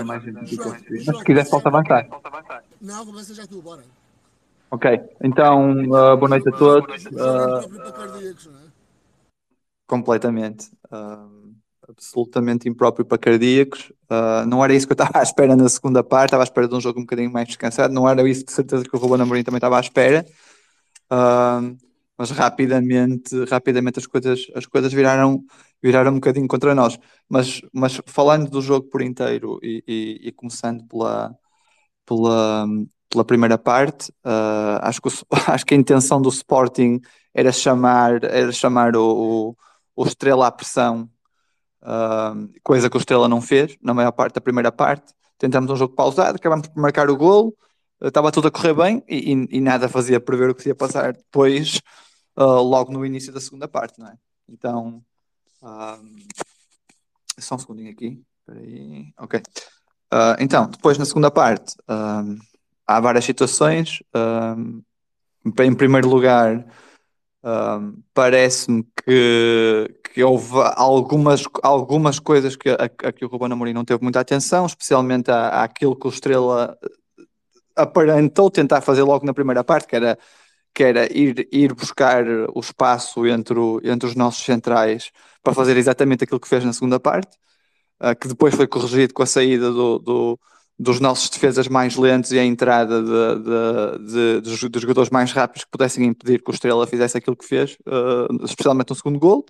mais gente aqui que eu João, percebi. Mas se João, quiser posso avançar. não, começa já tu, bora. Ok, então boa noite a todos. Jogo impróprio para cardíacos, não é? Completamente. Absolutamente impróprio para cardíacos. Não era isso que eu estava à espera na segunda parte, estava à espera de um jogo um bocadinho mais descansado. Não era isso de certeza que o Ruben Amorim também estava à espera. Uh, mas rapidamente as coisas viraram um bocadinho contra nós. Mas falando do jogo por inteiro e começando pela, pela primeira parte, acho que a intenção do Sporting era chamar o Estrela à pressão, coisa que o Estrela não fez na maior parte da primeira parte. Tentamos um jogo pausado, acabamos por marcar o golo, estava tudo a correr bem e nada fazia prever o que se ia passar depois, logo no início da segunda parte, não é? Então, ah, só um segundinho aqui. Espera aí. Ok. Então, depois na segunda parte, há várias situações. Em primeiro lugar, parece-me que houve algumas coisas a que o Ruben Amorim não teve muita atenção, especialmente àquilo que o Estrela aparentou tentar fazer logo na primeira parte, que era ir buscar o espaço entre os nossos centrais para fazer exatamente aquilo que fez na segunda parte, que depois foi corrigido com a saída dos nossos defesas mais lentos e a entrada de jogadores mais rápidos que pudessem impedir que o Estrela fizesse aquilo que fez, especialmente no segundo golo.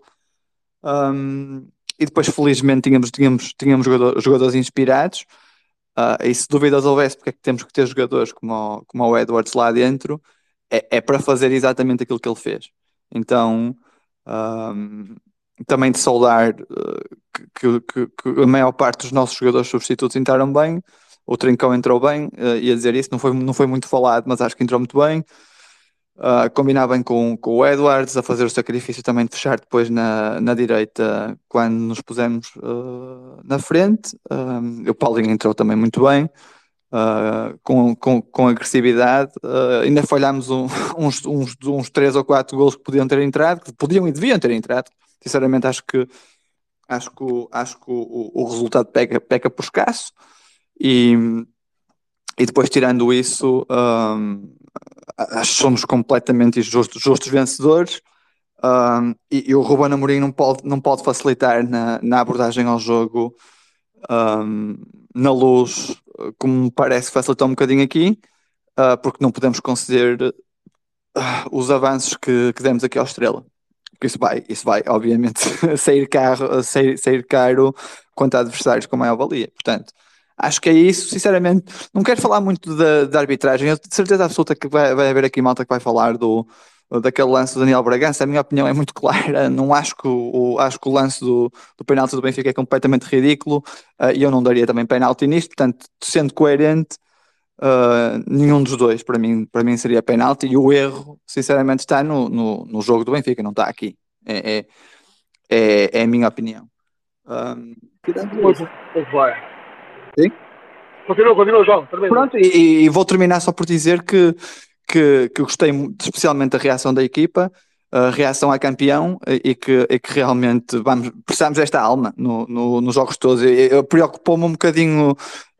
E depois, felizmente, tínhamos jogadores inspirados. E se dúvidas houvesse porque é que temos que ter jogadores como o Edwards lá dentro, é para fazer exatamente aquilo que ele fez. Então, um, também de saudar que a maior parte dos nossos jogadores substitutos entraram bem. O Trincão entrou bem, ia dizer isso, não foi muito falado, mas acho que entrou muito bem. Combinar bem com o Edwards, a fazer o sacrifício também de fechar depois na direita quando nos pusemos na frente. O Paulinho entrou também muito bem, com agressividade. Ainda falhámos uns 3 ou 4 golos que podiam ter entrado, que podiam e deviam ter entrado. Sinceramente, acho que o resultado peca por escasso. E, e depois, tirando isso, acho que somos completamente justos vencedores. E o Ruben Amorim não pode facilitar na abordagem ao jogo, um, na luz, como me parece que facilitou um bocadinho aqui, porque não podemos conceder os avanços que demos aqui ao Estrela. Porque isso vai obviamente, sair caro quanto a adversários com maior valia. Portanto, acho que é isso. Sinceramente, não quero falar muito da arbitragem. Eu tenho certeza absoluta que vai haver aqui malta que vai falar daquele lance do Daniel Bragança. A minha opinião é muito clara. Não acho que o lance do penalti do Benfica é completamente ridículo, e eu não daria também penalti nisto. Portanto, sendo coerente, nenhum dos dois para mim seria penalti, e o erro sinceramente está no jogo do Benfica, não está aqui. É a minha opinião. Tirando Muito, isso, muito bem. sim. Continua, João. Termina. Pronto, e vou terminar só por dizer que gostei especialmente da reação da equipa, a reação a campeão, e que realmente precisamos desta alma nos jogos todos. Preocupou-me um bocadinho,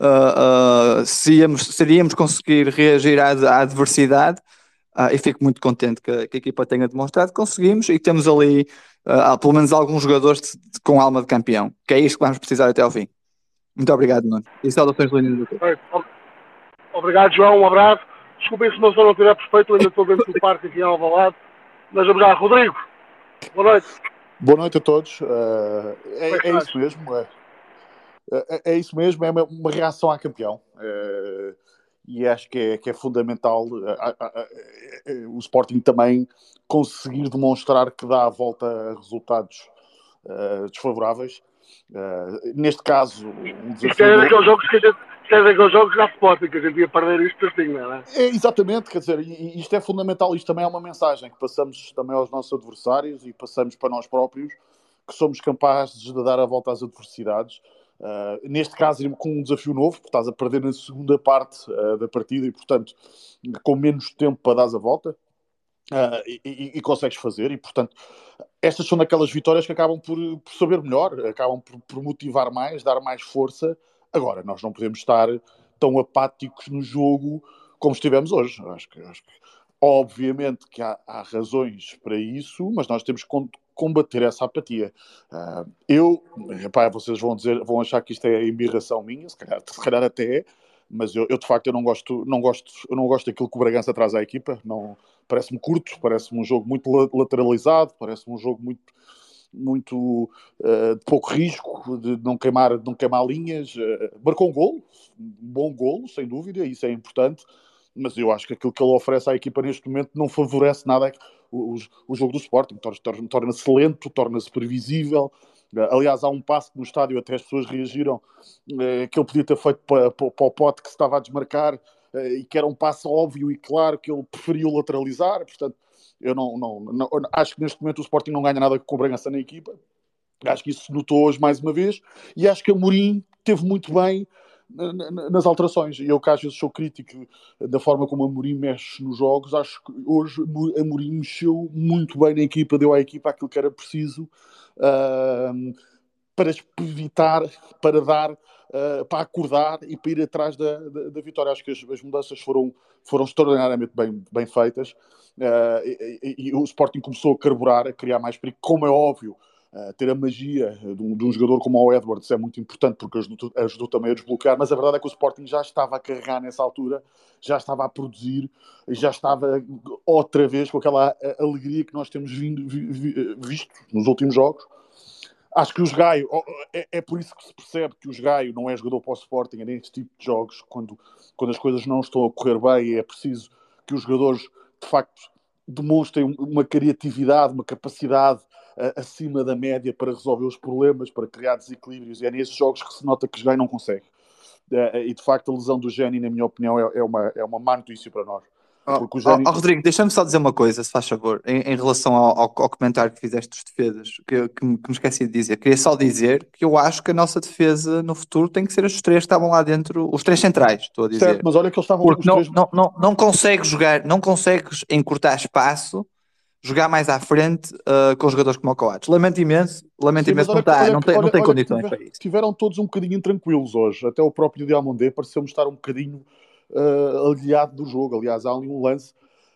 se iríamos conseguir reagir à adversidade, e fico muito contente que a equipa tenha demonstrado que conseguimos, e temos ali, pelo menos alguns jogadores com alma de campeão, que é isto que vamos precisar até ao fim. Muito obrigado, Nuno. E saudações lindas a todos. Obrigado, João. Um abraço. Desculpem se o meu som não estiver perfeito, eu ainda estou dentro do parque aqui em Alvalade. Mas obrigado. Rodrigo, boa noite. Boa noite a todos. Como é que É estás? isso mesmo. É isso mesmo. É uma reação a campeão. E acho que é fundamental o Sporting também conseguir demonstrar que dá a volta a resultados desfavoráveis. Neste caso, um Isto desafio é novo. daqueles jogos que a gente. Isto é daqueles jogos da Sporting, que a gente ia perder isto assim, não é? Exatamente, quer dizer, e isto é fundamental, isto também é uma mensagem que passamos também aos nossos adversários e passamos para nós próprios, que somos capazes de dar a volta às adversidades. Neste caso, com um desafio novo, porque estás a perder na segunda parte da partida e, portanto, com menos tempo para dar a volta. E consegues fazer, e portanto estas são daquelas vitórias que acabam por saber melhor, acabam por motivar mais, dar mais força, Agora, nós não podemos estar tão apáticos no jogo como estivemos hoje. Acho que obviamente que há razões para isso, mas nós temos que combater essa apatia. Vocês vão achar que isto é embirração minha, se calhar até é, mas eu de facto eu não gosto daquilo que o Bragança traz à equipa. Não, parece-me curto, parece-me um jogo muito lateralizado, parece-me um jogo muito de pouco risco, de não queimar linhas. Marcou um bom golo, sem dúvida, isso é importante, mas eu acho que aquilo que ele oferece à equipa neste momento não favorece nada o jogo do Sporting. Torna-se lento, torna-se previsível. Aliás, há um passo no estádio, até as pessoas reagiram, que ele podia ter feito para o Pote que se estava a desmarcar, e que era um passo óbvio e claro que ele preferiu lateralizar. Portanto, eu não acho que neste momento o Sporting não ganha nada com o Bragança na equipa. Acho que isso se notou hoje mais uma vez, e acho que Amorim teve muito bem nas alterações. E eu que às vezes sou crítico da forma como Amorim mexe nos jogos, acho que hoje Amorim mexeu muito bem na equipa, deu à equipa aquilo que era preciso para evitar, para dar, para acordar e para ir atrás da vitória. Acho que as mudanças foram extraordinariamente bem feitas, e o Sporting começou a carburar, a criar mais perigo, como é óbvio. Ter a magia de um jogador como o Edwards é muito importante, porque ajudou também a desbloquear, mas a verdade é que o Sporting já estava a carregar nessa altura, já estava a produzir, já estava outra vez com aquela alegria que nós temos visto nos últimos jogos. Acho que o Gaio, é por isso que se percebe que o Gaio não é jogador para o Sporting, é neste tipo de jogos, quando as coisas não estão a correr bem, é preciso que os jogadores, de facto, demonstrem uma criatividade, uma capacidade acima da média para resolver os problemas, para criar desequilíbrios, e é nesses jogos que se nota que o Gaio não consegue. E, de facto, a lesão do Geni, na minha opinião, é uma má notícia para nós. Porque o Geni... Rodrigo, deixa-me só dizer uma coisa, se faz favor, em relação ao comentário que fizeste dos defesas, que me esqueci de dizer. Queria só dizer que eu acho que a nossa defesa no futuro tem que ser os três que estavam lá dentro, os três centrais, estou a dizer. Certo, mas olha que eles estavam porque os três... não consegues jogar, não consegues encurtar espaço, jogar mais à frente com jogadores como o Coates. Lamento imenso, não tem condições para isso. Tiveram todos um bocadinho intranquilos hoje, até o próprio Diamandé pareceu-me estar um bocadinho aliado do jogo. Aliás, há ali um lance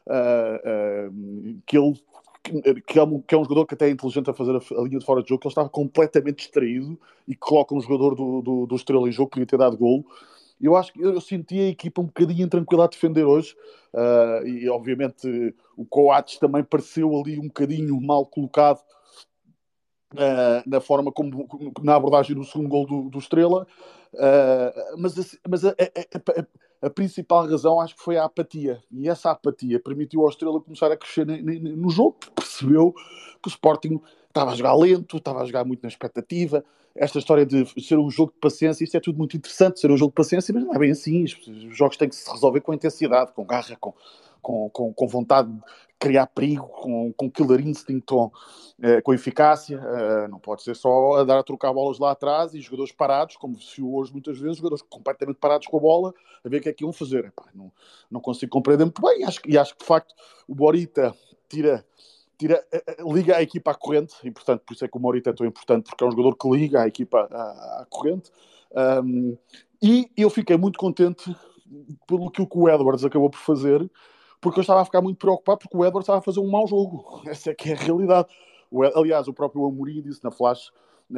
que é um jogador que até é inteligente a fazer a linha de fora de jogo, que ele estava completamente distraído e coloca um jogador do Estrela em jogo, que podia ter dado golo. Eu senti a equipa um bocadinho intranquila a defender hoje, e obviamente o Coates também pareceu ali um bocadinho mal colocado na forma como na abordagem do segundo gol do Estrela, mas a principal razão acho que foi a apatia, e essa apatia permitiu ao Estrela começar a crescer no jogo, porque percebeu que o Sporting estava a jogar lento, estava a jogar muito na expectativa. Esta história de ser um jogo de paciência, isto é tudo muito interessante, ser um jogo de paciência, mas não é bem assim. Os jogos têm que se resolver com intensidade, com garra, com vontade de criar perigo, com killer instinct, com eficácia. Não pode ser só a trocar bolas lá atrás e jogadores parados, como se viu hoje muitas vezes, jogadores completamente parados com a bola, a ver o que é que iam fazer. Não consigo compreender muito bem, e acho que de facto o Borita liga a equipa à corrente, e portanto por isso é que o Morita é tão importante, porque é um jogador que liga a equipa à corrente. E eu fiquei muito contente pelo que o Edwards acabou por fazer, porque eu estava a ficar muito preocupado, porque o Edwards estava a fazer um mau jogo. Essa é que é a realidade. Aliás, o próprio Amorim disse na Flash,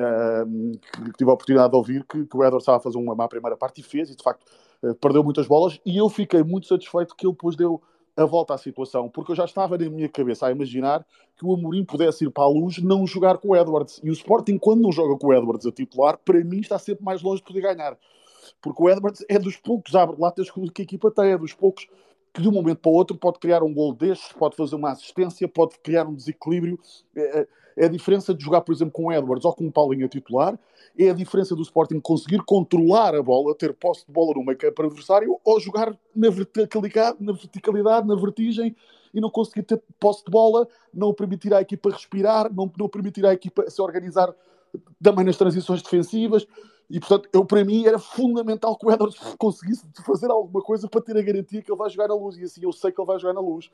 que tive a oportunidade de ouvir, que o Edwards estava a fazer uma má primeira parte, e fez, e de facto perdeu muitas bolas, e eu fiquei muito satisfeito que ele depois deu a volta à situação, porque eu já estava na minha cabeça a imaginar que o Amorim pudesse ir para a Luz não jogar com o Edwards. E o Sporting, quando não joga com o Edwards a titular, para mim está sempre mais longe de poder ganhar. Porque o Edwards é dos poucos abre-latas que a equipa tem, é dos poucos que de um momento para o outro pode criar um gol destes, pode fazer uma assistência, pode criar um desequilíbrio. É a diferença de jogar, por exemplo, com o Edwards ou com o Paulinho a titular, é a diferença do Sporting conseguir controlar a bola, ter posse de bola no meio campo adversário, ou jogar na verticalidade, na vertigem, e não conseguir ter posse de bola, não permitir à equipa respirar, não permitir à equipa se organizar também nas transições defensivas. E, portanto, para mim era fundamental que o Edwards conseguisse fazer alguma coisa para ter a garantia que ele vai jogar na Luz, e assim eu sei que ele vai jogar na Luz.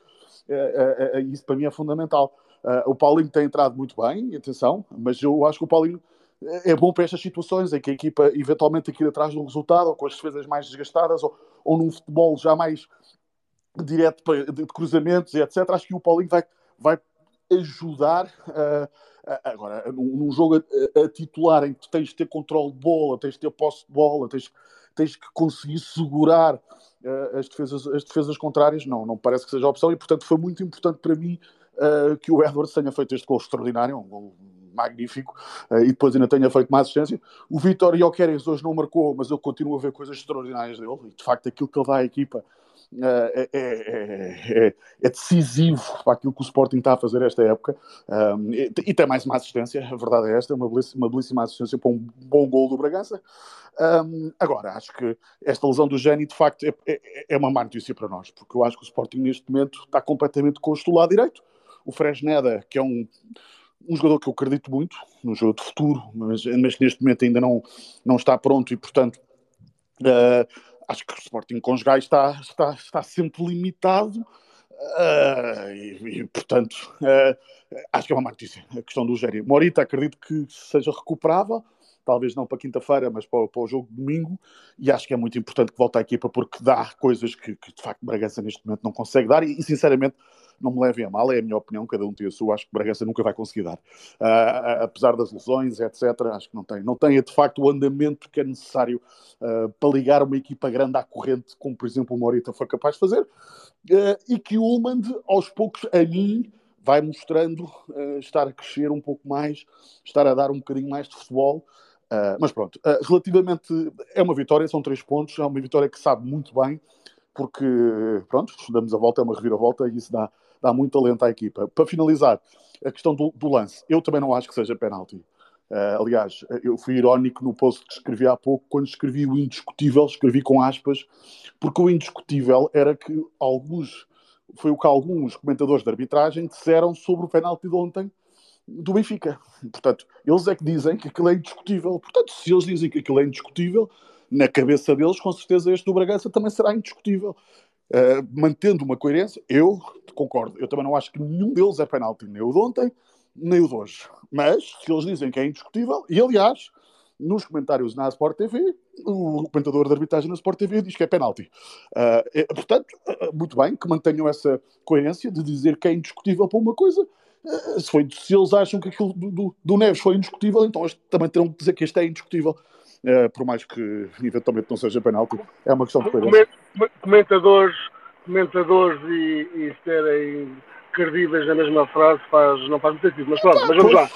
Isso para mim é fundamental. O Paulinho tem entrado muito bem, atenção, mas eu acho que o Paulinho é bom para estas situações em que a equipa eventualmente aqui atrás de um resultado, ou com as defesas mais desgastadas, ou num futebol já mais direto de cruzamentos e etc. Acho que o Paulinho vai ajudar agora, num jogo a titular em que tu tens de ter controle de bola, tens de ter posse de bola, tens que conseguir segurar as defesas contrárias, não parece que seja a opção, e portanto foi muito importante para mim que o Edwards tenha feito este gol extraordinário, um gol magnífico, e depois ainda tenha feito mais assistência. O Vítor Gyökeres hoje não marcou, mas eu continuo a ver coisas extraordinárias dele, e de facto aquilo que ele dá à equipa é decisivo para aquilo que o Sporting está a fazer esta época, e tem mais uma assistência, a verdade é esta, uma belíssima assistência para um bom gol do Bragança. Agora, acho que esta lesão do Géni de facto é uma má notícia para nós, porque eu acho que o Sporting neste momento está completamente costo do lado direito. O Fresneda, que é um jogador que eu acredito muito, um jogador de futuro, mas neste momento ainda não está pronto, e portanto acho que o Sporting com os gajos está sempre limitado, e portanto acho que é uma má notícia a questão do Géri. Morita acredito que seja recuperável, talvez não para quinta-feira, mas para o jogo de domingo, e acho que é muito importante que volte à equipa, porque dá coisas que de facto Bragança neste momento não consegue dar, e sinceramente não me levem a mal, é a minha opinião, cada um tem a sua, acho que Bragança nunca vai conseguir dar, apesar das lesões, etc, acho que não tem de facto o andamento que é necessário para ligar uma equipa grande à corrente, como por exemplo o Morita foi capaz de fazer, e que o Ullmann aos poucos, a mim, vai mostrando estar a crescer um pouco mais, estar a dar um bocadinho mais de futebol. Mas pronto, relativamente, é uma vitória, são 3 pontos, é uma vitória que sabe muito bem, porque pronto, damos a volta, é uma reviravolta, e isso dá muito talento à equipa. Para finalizar, a questão do lance, eu também não acho que seja penalti. Aliás, eu fui irónico no post que escrevi há pouco, quando escrevi o indiscutível, escrevi com aspas, porque o indiscutível era que foi o que alguns comentadores de arbitragem disseram sobre o penalti de ontem do Benfica. Portanto, eles é que dizem que aquilo é indiscutível. Portanto, se eles dizem que aquilo é indiscutível, na cabeça deles, com certeza este do Bragança também será indiscutível. Mantendo uma coerência, eu concordo. Eu também não acho que nenhum deles é penalti, nem o de ontem, nem o de hoje. Mas, se eles dizem que é indiscutível, e aliás, nos comentários na Sport TV, o comentador de arbitragem na Sport TV diz que é penalti. Portanto, muito bem que mantenham essa coerência de dizer que é indiscutível para uma coisa. Se eles acham que aquilo do Neves foi indiscutível, então eles também terão que dizer que este é indiscutível, por mais que eventualmente não seja penalti. É uma questão de coerência. Comentadores e serem credíveis na mesma frase não faz muito sentido, mas pronto, mas vamos lá.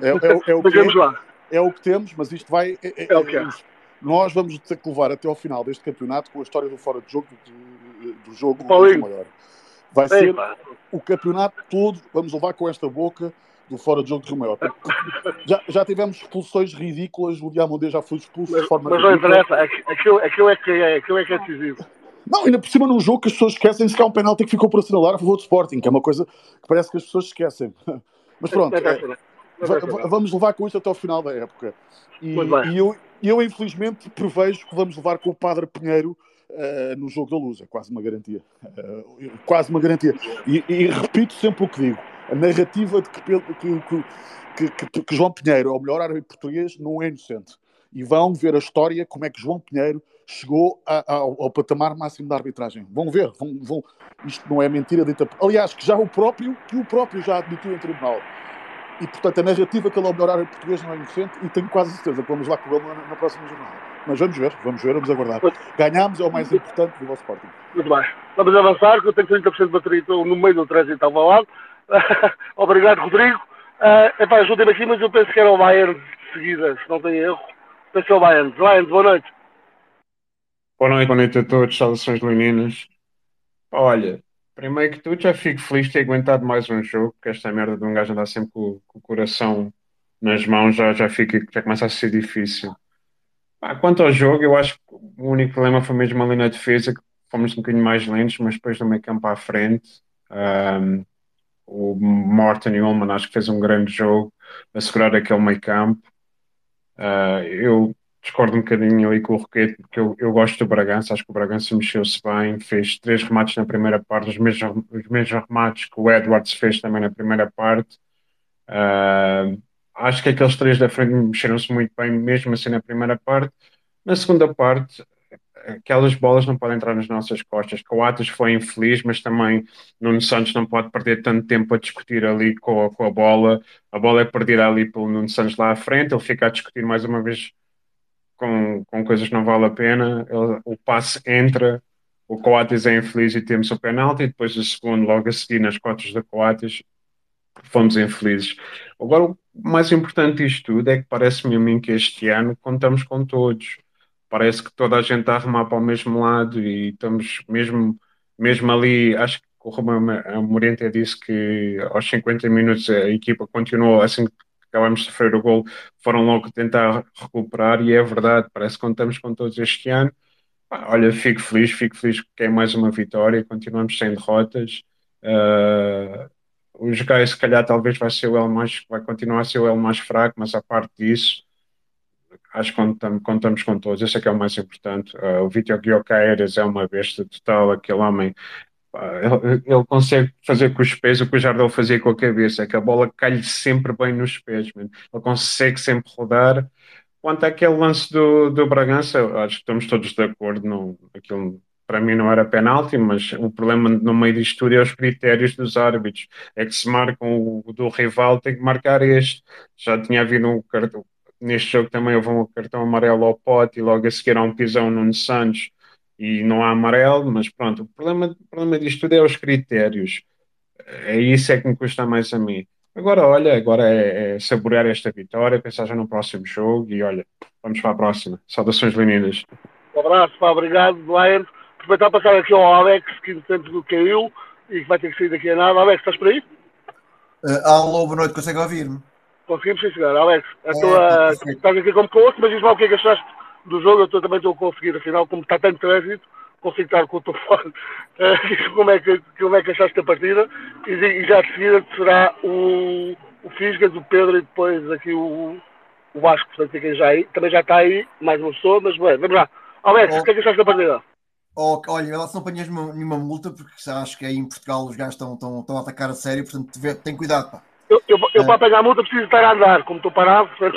É o que temos, mas isto vai... Nós vamos ter que levar até ao final deste campeonato com a história do fora de jogo do jogo maior. Vai ser o campeonato todo, vamos levar com esta boca do fora de jogo de Rio Maior. Já tivemos expulsões ridículas, o Diamondé já foi expulso de forma ridícula. Mas não interessa, aquilo é que é decisivo. Não, ainda por cima num jogo que as pessoas esquecem-se que há um penalti que ficou por assinalar a favor do Sporting, que é uma coisa que parece que as pessoas esquecem. Mas pronto, vamos levar com isto até ao final da época. E eu infelizmente prevejo que vamos levar com o Padre Pinheiro no jogo da Luz. É quase uma garantia. Quase uma garantia. E repito sempre o que digo. A narrativa de que João Pinheiro é o melhor árbitro português não é inocente. E vão ver a história, como é que João Pinheiro chegou ao patamar máximo da arbitragem. Vão ver. Isto não é mentira dita. Aliás, que o próprio já admitiu em tribunal. E, portanto, a narrativa que ele é o melhor árbitro português não é inocente, e tenho quase certeza que vamos lá com ele na próxima jornada. Mas vamos ver, vamos aguardar. Ganhámos, é o mais importante do vosso Sporting. Muito bem. Vamos avançar, que eu tenho 30% de bateria, estou no meio do trânsito ao lado. Obrigado, Rodrigo. Ajudem-me aqui, mas eu penso que era o Bayern de seguida, se não tenho erro. Penso que é o Bayern. Bayern, boa noite. Boa noite a todos, saudações leoninas. Olha, primeiro que tudo, já fico feliz de ter aguentado mais um jogo, que esta merda de um gajo andar sempre com o coração nas mãos já começa a ser difícil. Quanto ao jogo, eu acho que o único problema foi mesmo ali na defesa, que fomos um bocadinho mais lentos, mas depois do meio campo à frente, o Morten e o Ullmann acho que fez um grande jogo a segurar aquele meio campo. Eu discordo um bocadinho ali com o Roquete, porque eu gosto do Bragança, acho que o Bragança mexeu-se bem, fez 3 remates na primeira parte, os mesmos remates que o Edwards fez também na primeira parte. Acho que aqueles três da frente mexeram-se muito bem, mesmo assim na primeira parte. Na segunda parte, aquelas bolas não podem entrar nas nossas costas. Coates foi infeliz, mas também Nuno Santos não pode perder tanto tempo a discutir ali com a bola. A bola é perdida ali pelo Nuno Santos lá à frente, ele fica a discutir mais uma vez com coisas que não vale a pena. O passe entra, o Coates é infeliz e temos o penalti, e depois o segundo, logo a seguir, nas costas da Coates, fomos infelizes. Agora, o mais importante disto tudo é que parece-me a mim que este ano contamos com todos. Parece que toda a gente está a remar para o mesmo lado e estamos mesmo ali. Acho que o Ruben Amorim até disse que aos 50 minutos a equipa continuou, assim que acabamos de sofrer o gol, foram logo tentar recuperar e é verdade, parece que contamos com todos este ano. Pá, olha, fico feliz que é mais uma vitória, continuamos sem derrotas. Uh, o Jogai, se calhar, talvez vai continuar a ser o elo mais fraco, mas a parte disso, acho que contamos com todos. Esse é que é o mais importante. O Vitor Gyökeres é uma besta total, aquele homem. Pá, ele consegue fazer com os pés o que o Jardel fazia com a cabeça, é que a bola cai-lhe sempre bem nos pés, mano. Ele consegue sempre rodar. Quanto àquele lance do Bragança, acho que estamos todos de acordo. Não, aquilo para mim não era penalti, mas o problema no meio disto tudo é os critérios dos árbitros. É que se marcam o do rival, tem que marcar este. Já tinha havido um cartão. Neste jogo também houve um cartão amarelo ao Pote e logo a seguir há um pisão no Nuno Santos e não há amarelo, mas pronto, o problema disto tudo é os critérios. É isso é que me custa mais a mim. Agora, olha, agora é saborear esta vitória, pensar já no próximo jogo e olha, vamos para a próxima. Saudações leoninas. Um abraço, pá, obrigado, Lion. Aproveitar para passar aqui ao Alex, que entretanto caiu e que vai ter que sair daqui a nada. Alex, estás por aí? Alô, boa noite, consegue ouvir-me? Conseguimos, sim, senhor. Alex, Pá, perfeito. estás aqui como co-host, mas diz-me lá o que é que achaste do jogo. Também estou a conseguir, afinal, como está tanto trânsito, consigo estar com o telefone. Como é que achaste a partida? E já de seguida será o Fisgas, o Pedro e depois aqui o Vasco, portanto, quem já aí. Também já está aí, mais uma pessoa, mas bem, vamos lá. Alex, o Oh, que é que achaste da partida? olha, lá se não apanhas nenhuma multa, porque já acho que aí em Portugal os gajos estão a atacar a sério, portanto tem cuidado, pá. Eu para pegar a multa preciso estar a andar, como estou parado, portanto.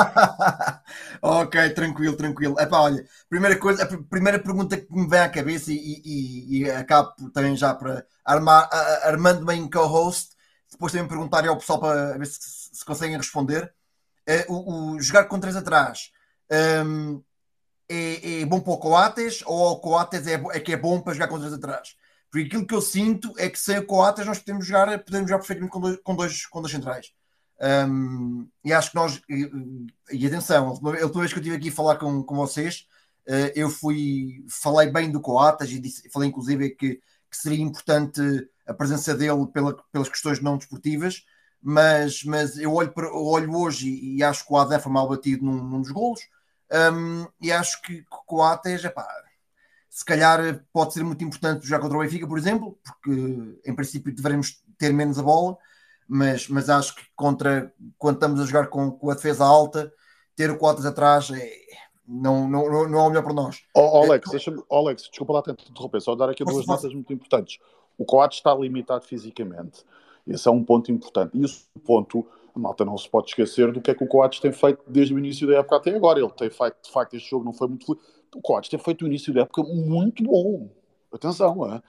Ok, tranquilo, tranquilo. Epá, olha, primeira coisa, a primeira pergunta que me vem à cabeça e acabo também já para armando-me em co-host, depois também perguntar ao pessoal para ver se conseguem responder. O jogar com três atrás hum, é bom para o Coates ou o Coates é que é bom para jogar com três atrás? Porque aquilo que eu sinto é que sem o Coates nós podemos jogar perfeitamente com dois centrais. E acho que nós, e atenção, a última vez que eu estive aqui a falar com vocês, eu falei bem do Coates e falei inclusive que seria importante a presença dele pelas questões não desportivas, mas eu olho hoje e acho que o Adé foi mal batido num dos golos. E acho que o Coates, se calhar pode ser muito importante jogar contra o Benfica, por exemplo, porque em princípio devemos ter menos a bola, mas acho que quando estamos a jogar com a defesa alta, ter o Coates atrás não é o melhor para nós. Alex, desculpa lá tentar interromper, só dar aqui Força, duas força. notas muito importantes. O Coates está limitado fisicamente. Esse é um ponto importante. E esse ponto, a malta não se pode esquecer do que é que o Coates tem feito desde o início da época até agora. Ele tem feito, de facto, este jogo não foi muito feliz. O Coates tem feito o início da época muito bom. Atenção, é?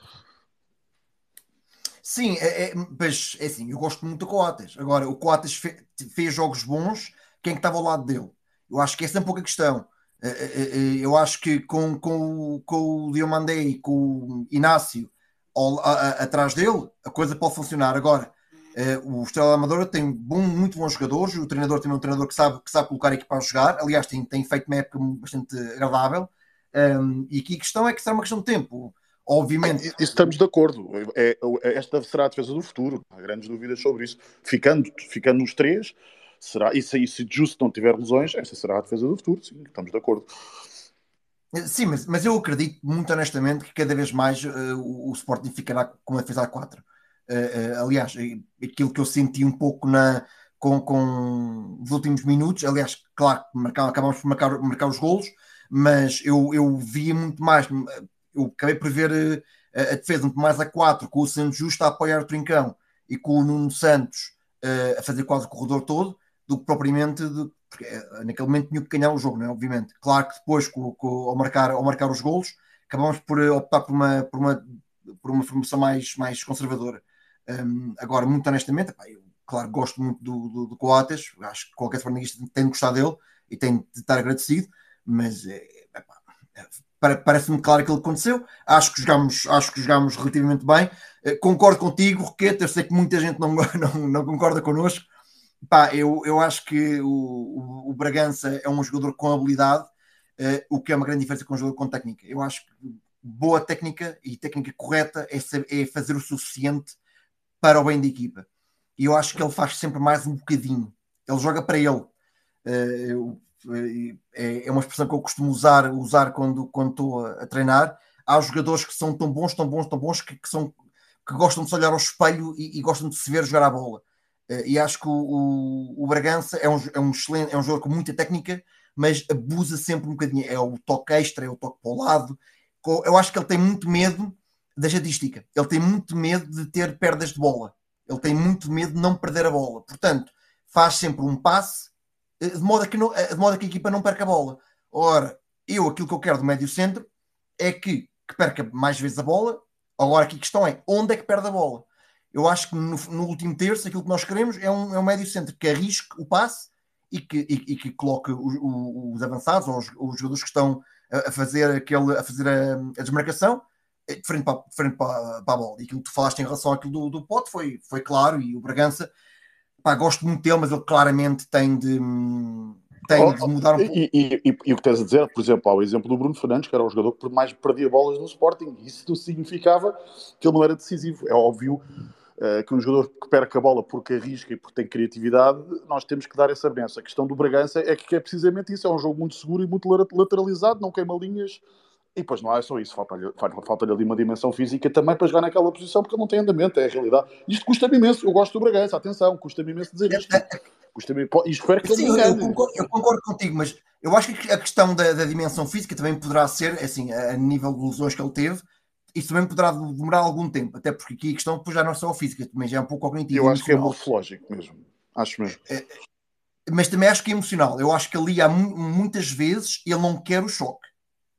Sim, mas é assim, eu gosto muito do Coates. Agora, o Coates fez jogos bons, quem é que estava ao lado dele? Eu acho que essa é um pouco a questão. Eu acho que com o Diomandé e com o Inácio atrás dele, a coisa pode funcionar. Agora, o Estrela da Amadora tem muito bons jogadores, o treinador tem um treinador que sabe colocar a equipa a jogar, aliás, tem feito uma época bastante agradável. E aqui a questão é que será uma questão de tempo. Obviamente. Isso estamos de acordo. Esta será a defesa do futuro. Não há grandes dúvidas sobre isso. Ficando nos três, será. E se Justo não tiver lesões, essa será a defesa do futuro. Sim, estamos de acordo. Sim, mas eu acredito muito honestamente que cada vez mais o Sporting ficará com uma defesa A4. Aliás, aquilo que eu senti um pouco com os últimos minutos, aliás, claro, acabamos por marcar os golos, mas eu via muito mais, eu acabei por ver a defesa muito mais A4, com o Santos Justo a apoiar o Trincão e com o Nuno Santos a fazer quase o corredor todo, do que propriamente porque naquele momento tinha que ganhar o jogo, não é? Obviamente. Claro que depois, ao marcar os golos, acabamos por optar por uma formação mais conservadora. Agora, muito honestamente, eu, claro, gosto muito do Coates, acho que qualquer flamenguista tem de gostar dele e tem de estar agradecido, mas parece-me claro aquilo que aconteceu. Acho que jogámos relativamente bem. Concordo contigo, Roquete, eu sei que muita gente não concorda connosco. Eu acho que o Bragança é um jogador com habilidade, o que é uma grande diferença com um jogador com técnica. Eu acho que boa técnica e técnica correta é fazer o suficiente para o bem da equipa. E eu acho que ele faz sempre mais um bocadinho. Ele joga para ele. É uma expressão que eu costumo usar quando estou a treinar. Há jogadores que são tão bons que gostam de se olhar ao espelho e gostam de se ver jogar a bola. E acho que o Bragança é um excelente, é um jogador com muita técnica, mas abusa sempre um bocadinho. É o toque extra, é o toque para o lado. Eu acho que ele tem muito medo da estatística. Ele tem muito medo de ter perdas de bola. Ele tem muito medo de não perder a bola. Portanto, faz sempre um passe de modo a que a equipa não perca a bola. Ora, aquilo que eu quero do médio centro é que perca mais vezes a bola. Agora aqui a questão é, onde é que perde a bola? Eu acho que no último terço aquilo que nós queremos é um médio centro que arrisque o passe e que coloque os avançados ou os jogadores que estão a fazer a desmarcação de frente para a bola. E aquilo que tu falaste em relação àquilo do Pote foi claro, e o Bragança, gosto muito dele, mas ele claramente tem de mudar um pouco. E o que estás a dizer, por exemplo, há o exemplo do Bruno Fernandes, que era o jogador que mais perdia bolas no Sporting. Isso não significava que ele não era decisivo. É óbvio que um jogador que perca a bola porque arrisca e porque tem criatividade, nós temos que dar essa benção. A questão do Bragança é que é precisamente isso. É um jogo muito seguro e muito lateralizado, não queima linhas. E depois não é só isso, falta-lhe ali uma dimensão física também para jogar naquela posição, porque ele não tem andamento, é a realidade. Isto custa-me imenso, eu gosto do Bragança, atenção, custa-me imenso dizer isto. E espero que ele me engane. Eu concordo contigo, mas eu acho que a questão da dimensão física também poderá ser, assim, a nível de lesões que ele teve, isso também poderá demorar algum tempo, até porque aqui a questão depois já não é só a física, também já é um pouco cognitiva. Eu acho que é morfológico mesmo, acho mesmo. Mas também acho que é emocional. Eu acho que ali muitas vezes ele não quer o choque.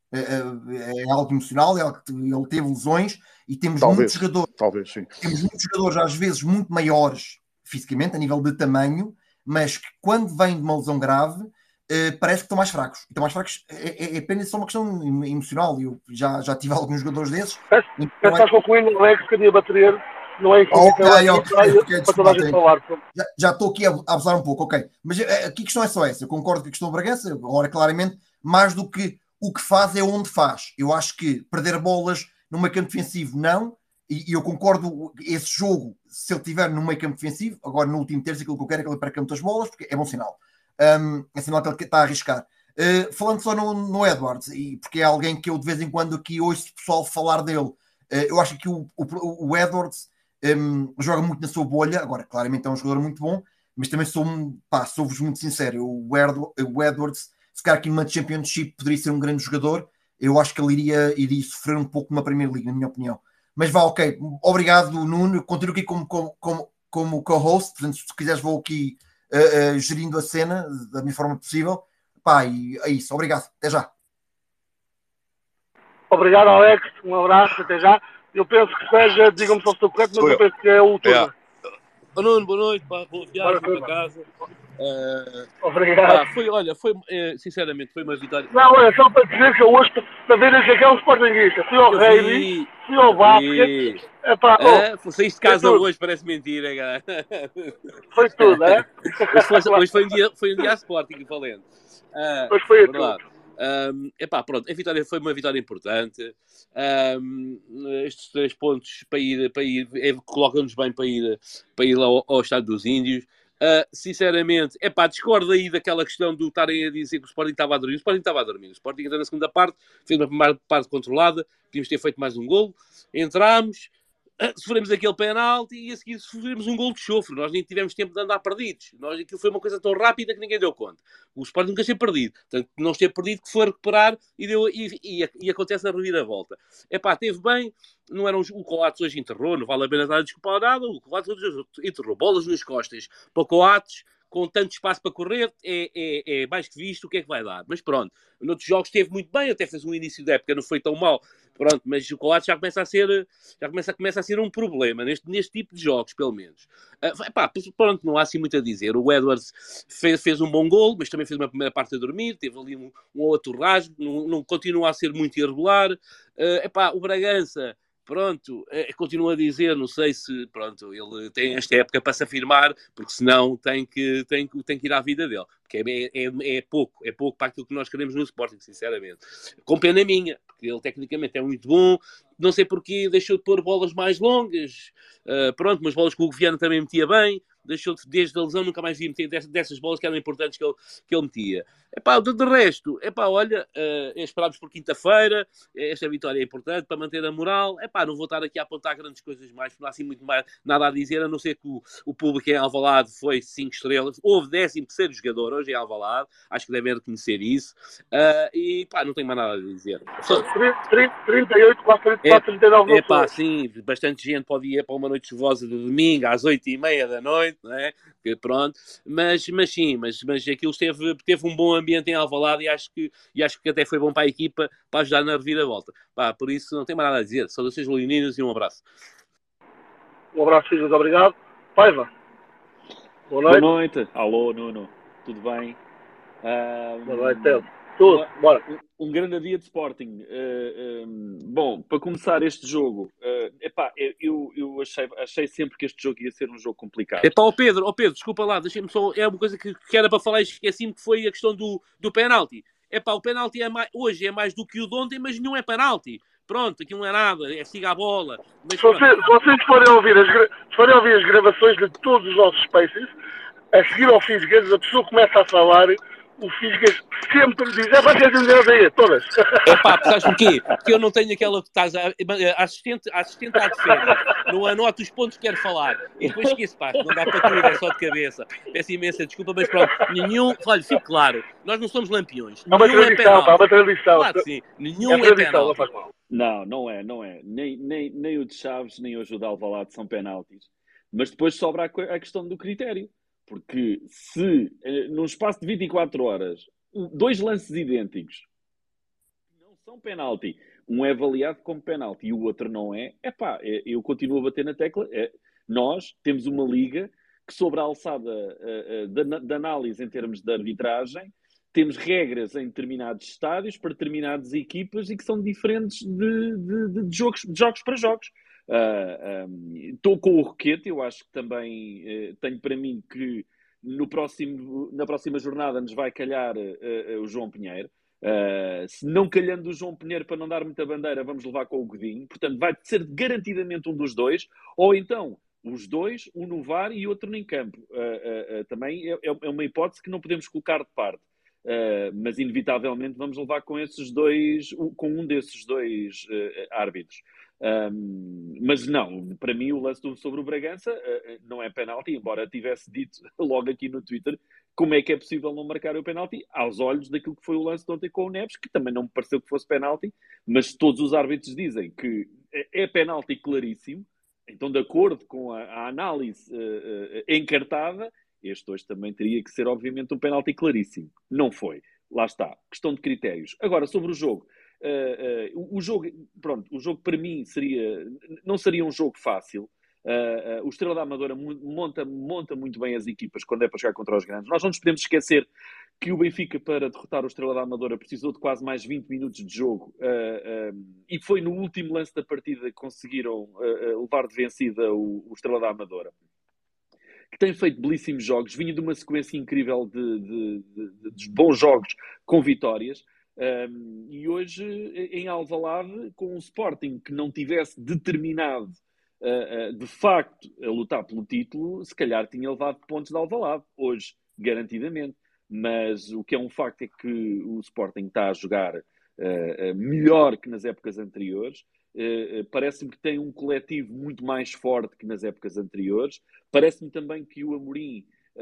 É algo emocional, ele teve lesões e temos muitos jogadores. Talvez, sim. Temos muitos jogadores, às vezes, muito maiores fisicamente, a nível de tamanho, mas que quando vêm de uma lesão grave, parece que estão mais fracos. É apenas só uma questão emocional. Eu já tive alguns jogadores desses. Estás concluindo, Alex, que a minha bateria não é ok, para toda a gente falar. Já estou aqui a abusar um pouco, ok. Mas aqui a questão é só essa. Eu concordo com a questão do Bragança, agora claramente, mais do que o que faz é onde faz. Eu acho que perder bolas no meio campo defensivo, não. E eu concordo, esse jogo, se ele estiver no meio campo defensivo, agora no último terço, aquilo que eu quero é que ele perca muitas bolas, porque é bom sinal. É sinal que ele está a arriscar. Falando só no Edwards, e porque é alguém que eu de vez em quando aqui ouço o pessoal falar dele, eu acho que o Edwards joga muito na sua bolha. Agora, claramente é um jogador muito bom, mas também sou-vos muito sincero, o Edwards, se calhar aqui numa Championship poderia ser um grande jogador. Eu acho que ele iria sofrer um pouco numa Premier League, na minha opinião. Mas ok. Obrigado, Nuno. Continuo aqui como co-host. Portanto, se quiseres, vou aqui gerindo a cena da minha forma possível. E é isso. Obrigado. Até já. Obrigado, Alex. Um abraço. Até já. Eu penso que seja, digam-me só se estou correto, mas eu penso que é o turno. Nuno, boa noite. Boa viagem para casa. Obrigado. Sinceramente, foi uma vitória. Não, olha, só para dizer que eu hoje, para verem que é um sportinguista, fui ao Rei, fui ao basquete. Saíste de casa hoje, parece mentira, cara. Foi tudo, é? Hoje foi um dia a Sporting, valente. Hoje foi verdade. Pronto, a vitória foi uma vitória importante. Estes 3 pontos para ir colocam-nos bem para ir lá ao Estado dos Índios. Sinceramente, discordo aí daquela questão do estarem a dizer que o Sporting estava a dormir. O Sporting estava a dormir. O Sporting entrou na segunda parte, fez uma primeira parte controlada, podíamos ter feito mais um golo. Entramos, sofremos aquele penalti e a seguir sofremos um golo de chofre. Nós nem tivemos tempo de andar perdidos. Aquilo foi uma coisa tão rápida que ninguém deu conta. O Sporting nunca esteve perdido. Portanto, não esteve perdido, que foi recuperar e acontece a reviravolta. Teve bem. Não era o Coates hoje enterrou, não vale a pena dar desculpa a nada. O Coates hoje enterrou bolas nas costas para o Coates, com tanto espaço para correr, é mais que visto o que é que vai dar. Mas pronto, noutros jogos esteve muito bem, até fez um início da época, não foi tão mal. Pronto, mas o Coates já começa a ser um problema neste tipo de jogos, pelo menos. Pronto, não há assim muito a dizer. O Edwards fez um bom gol, mas também fez uma primeira parte a dormir, teve ali um outro rasgo, não continua a ser muito irregular. O Bragança, pronto, continuo a dizer, não sei se, pronto, ele tem esta época para se afirmar, porque senão tem que ir à vida dele, porque é pouco para aquilo que nós queremos no Sporting, sinceramente. Com pena minha, porque ele tecnicamente é muito bom, não sei porquê, deixou de pôr bolas mais longas, pronto, mas bolas que o Viana também metia bem, desde a lesão nunca mais vi meter dessas bolas que eram importantes que ele metia. De resto, olha, esperámos por quinta-feira, esta vitória é importante para manter a moral. Não vou estar aqui a apontar grandes coisas mais, não há assim muito mais nada a dizer, a não ser que o público em Alvalade foi 5 estrelas. Houve 13º jogador hoje em Alvalade, acho que devem reconhecer isso. Não tenho mais nada a dizer. 38, quase 34, 39 Sim, bastante gente pode ir para uma noite chuvosa de domingo às 8h30 da noite, não é? Que pronto, mas aquilo teve um bom ambiente em Alvalade e acho que até foi bom para a equipa para ajudar na reviravolta. Por isso não tem mais nada a dizer. Saudações leoninas e um abraço. Um abraço, filhos, obrigado. Paiva, boa noite. Boa noite. Alô, Nuno. Tudo bem? Boa noite, Ted. Tudo, bora. Um grande dia de Sporting. Bom, para começar este jogo, eu achei sempre que este jogo ia ser um jogo complicado. Pedro, desculpa lá, deixem-me só, é uma coisa que era para falar e esqueci-me, que foi a questão do penalti. O penalti hoje é mais do que o de ontem, mas não é penalti. Pronto, aquilo não é nada, é siga a bola. Mas, se vocês forem ouvir as gravações de todos os nossos Spaces, a seguir ao Fisgas, a pessoa começa a falar, o Fisgas sempre diz, vai ter de aí, todas. Sabes porquê? Porque eu não tenho aquela que estás assistente à defesa, não anoto os pontos que quero falar, e depois esqueço, não dá para tudo, é só de cabeça. Peço imensa desculpa, mas pronto, olha, fique claro, nós não somos lampiões. É uma tradição, é uma tradição. Claro que sim, nenhum é penalti. Não é. Nem o de Chaves, nem hoje o de Alvalade são penaltis. Mas depois sobra a questão do critério. Porque se, num espaço de 24 horas, 2 lances idênticos não são penalti, um é avaliado como penalti e o outro não é, eu continuo a bater na tecla. Nós temos uma liga que, sobre a alçada de análise em termos de arbitragem, temos regras em determinados estádios para determinadas equipas e que são diferentes de jogos para jogos. Estou com o Roquete, eu acho que também tenho para mim que na próxima jornada nos vai calhar o João Pinheiro. Se não calhando o João Pinheiro para não dar muita bandeira, vamos levar com o Godinho. Portanto, vai ser garantidamente um dos dois, ou então os dois, um no VAR e outro em campo. Também é uma hipótese que não podemos colocar de parte. Mas inevitavelmente vamos levar com um desses dois árbitros. Mas não, para mim o lance sobre o Bragança não é penalti, embora tivesse dito logo aqui no Twitter como é que é possível não marcar o penalti aos olhos daquilo que foi o lance de ontem com o Neves, que também não me pareceu que fosse penalti, mas todos os árbitros dizem que é penalti claríssimo. Então, de acordo com a análise encartada, este hoje também teria que ser obviamente um penalti claríssimo. Não foi. Lá está. Questão de critérios. Agora, sobre o jogo. O jogo para mim não seria um jogo fácil. O Estrela da Amadora monta muito bem as equipas quando é para jogar contra os grandes. Nós não nos podemos esquecer que o Benfica, para derrotar o Estrela da Amadora, precisou de quase mais 20 minutos de jogo, e foi no último lance da partida que conseguiram levar de vencida o Estrela da Amadora, que tem feito belíssimos jogos, vinha de uma sequência incrível de bons jogos com vitórias. E hoje, em Alvalade, com um Sporting que não tivesse determinado de facto a lutar pelo título, se calhar tinha levado pontos de Alvalade, hoje, garantidamente. Mas o que é um facto é que o Sporting está a jogar melhor que nas épocas anteriores. Parece-me que tem um coletivo muito mais forte que nas épocas anteriores. Parece-me também que o Amorim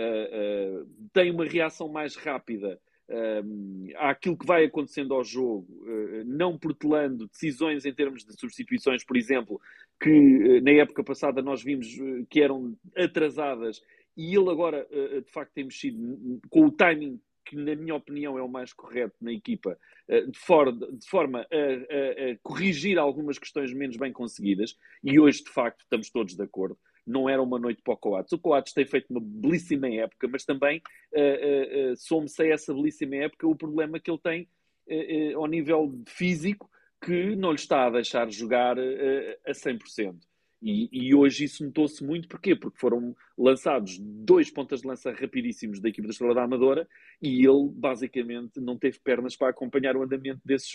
tem uma reação mais rápida àquilo que vai acontecendo ao jogo, não protelando decisões em termos de substituições, por exemplo, que na época passada nós vimos que eram atrasadas e ele agora, de facto, tem mexido com o timing que, na minha opinião, é o mais correto na equipa, de forma a corrigir algumas questões menos bem conseguidas, e hoje, de facto, estamos todos de acordo. Não era uma noite para o Coates. O Coates tem feito uma belíssima época, mas também some-se a essa belíssima época o problema que ele tem ao nível físico, que não lhe está a deixar jogar a 100%. E hoje isso notou-se muito. Porquê? Porque foram lançados 2 pontas de lança rapidíssimos da equipa da Estrela da Amadora e ele, basicamente, não teve pernas para acompanhar o andamento desses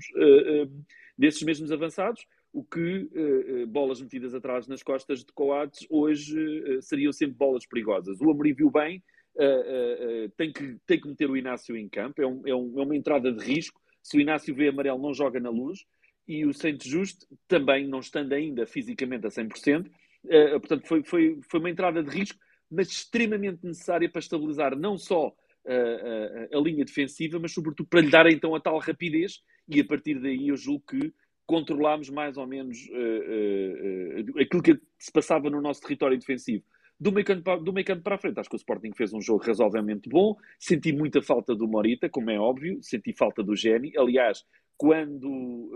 mesmos avançados, o que bolas metidas atrás nas costas de Coates hoje seriam sempre bolas perigosas. O Amorim viu bem, tem que meter o Inácio em campo, é uma entrada de risco. Se o Inácio vê amarelo, não joga na Luz, e o Santos Justo, também não estando ainda fisicamente a 100%, portanto foi uma entrada de risco, mas extremamente necessária para estabilizar não só a linha defensiva, mas sobretudo para lhe dar então a tal rapidez, e a partir daí eu julgo que controlámos mais ou menos aquilo que se passava no nosso território defensivo. Do meio campo para a frente, acho que o Sporting fez um jogo razoavelmente bom. Senti muita falta do Morita, como é óbvio. Senti falta do Géni. Aliás, quando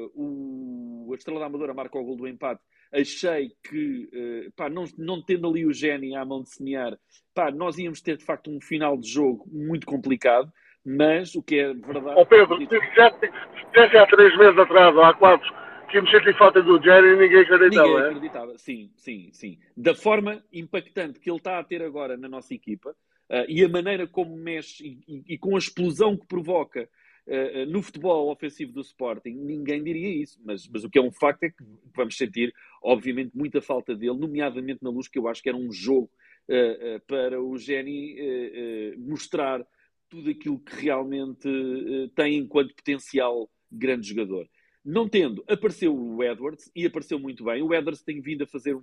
a Estrela da Amadora marca o gol do empate, achei que, não tendo ali o Géni à mão de semear, nós íamos ter, de facto, um final de jogo muito complicado. Mas o que é verdade... Pedro, se dissesse há 3 meses atrás, ou há 4... que íamos sentir falta do Jerry e ninguém acreditava. Ninguém acreditava, sim. Da forma impactante que ele está a ter agora na nossa equipa, e a maneira como mexe e com a explosão que provoca no futebol ofensivo do Sporting, ninguém diria isso. Mas o que é um facto é que vamos sentir, obviamente, muita falta dele, nomeadamente na Luz, que eu acho que era um jogo para o Géni mostrar tudo aquilo que realmente tem enquanto potencial grande jogador. Não tendo, apareceu o Edwards, e apareceu muito bem. O Edwards tem vindo a fazer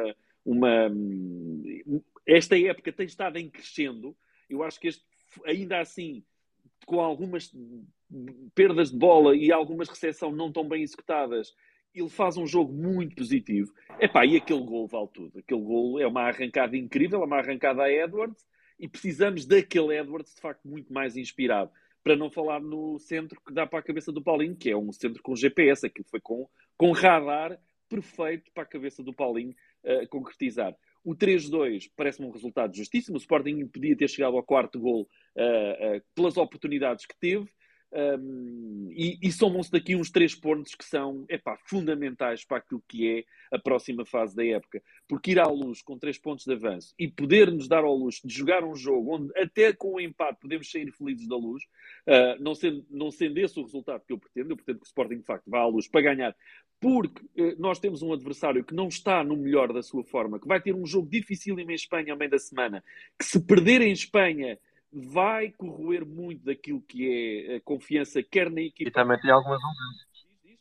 esta época tem estado em crescendo. Eu acho que ainda assim, com algumas perdas de bola e algumas recepções não tão bem executadas, ele faz um jogo muito positivo. E aquele gol vale tudo. Aquele gol é uma arrancada incrível, é uma arrancada a Edwards, e precisamos daquele Edwards, de facto, muito mais inspirado. Para não falar no centro que dá para a cabeça do Paulinho, que é um centro com GPS, aquilo foi com radar perfeito para a cabeça do Paulinho concretizar. O 3-2 parece-me um resultado justíssimo. O Sporting podia ter chegado ao 4º gol pelas oportunidades que teve. E somam-se daqui uns 3 pontos que são fundamentais para aquilo que é a próxima fase da época, porque ir à Luz com 3 pontos de avanço e poder-nos dar ao luxo de jogar um jogo onde até com o empate podemos sair felizes da Luz, não sendo esse o resultado que eu pretendo que o Sporting de facto vá à Luz para ganhar, porque nós temos um adversário que não está no melhor da sua forma, que vai ter um jogo difícil em Espanha ao meio da semana, que se perder em Espanha vai corroer muito daquilo que é a confiança, quer na equipa... E também tem algumas ausências.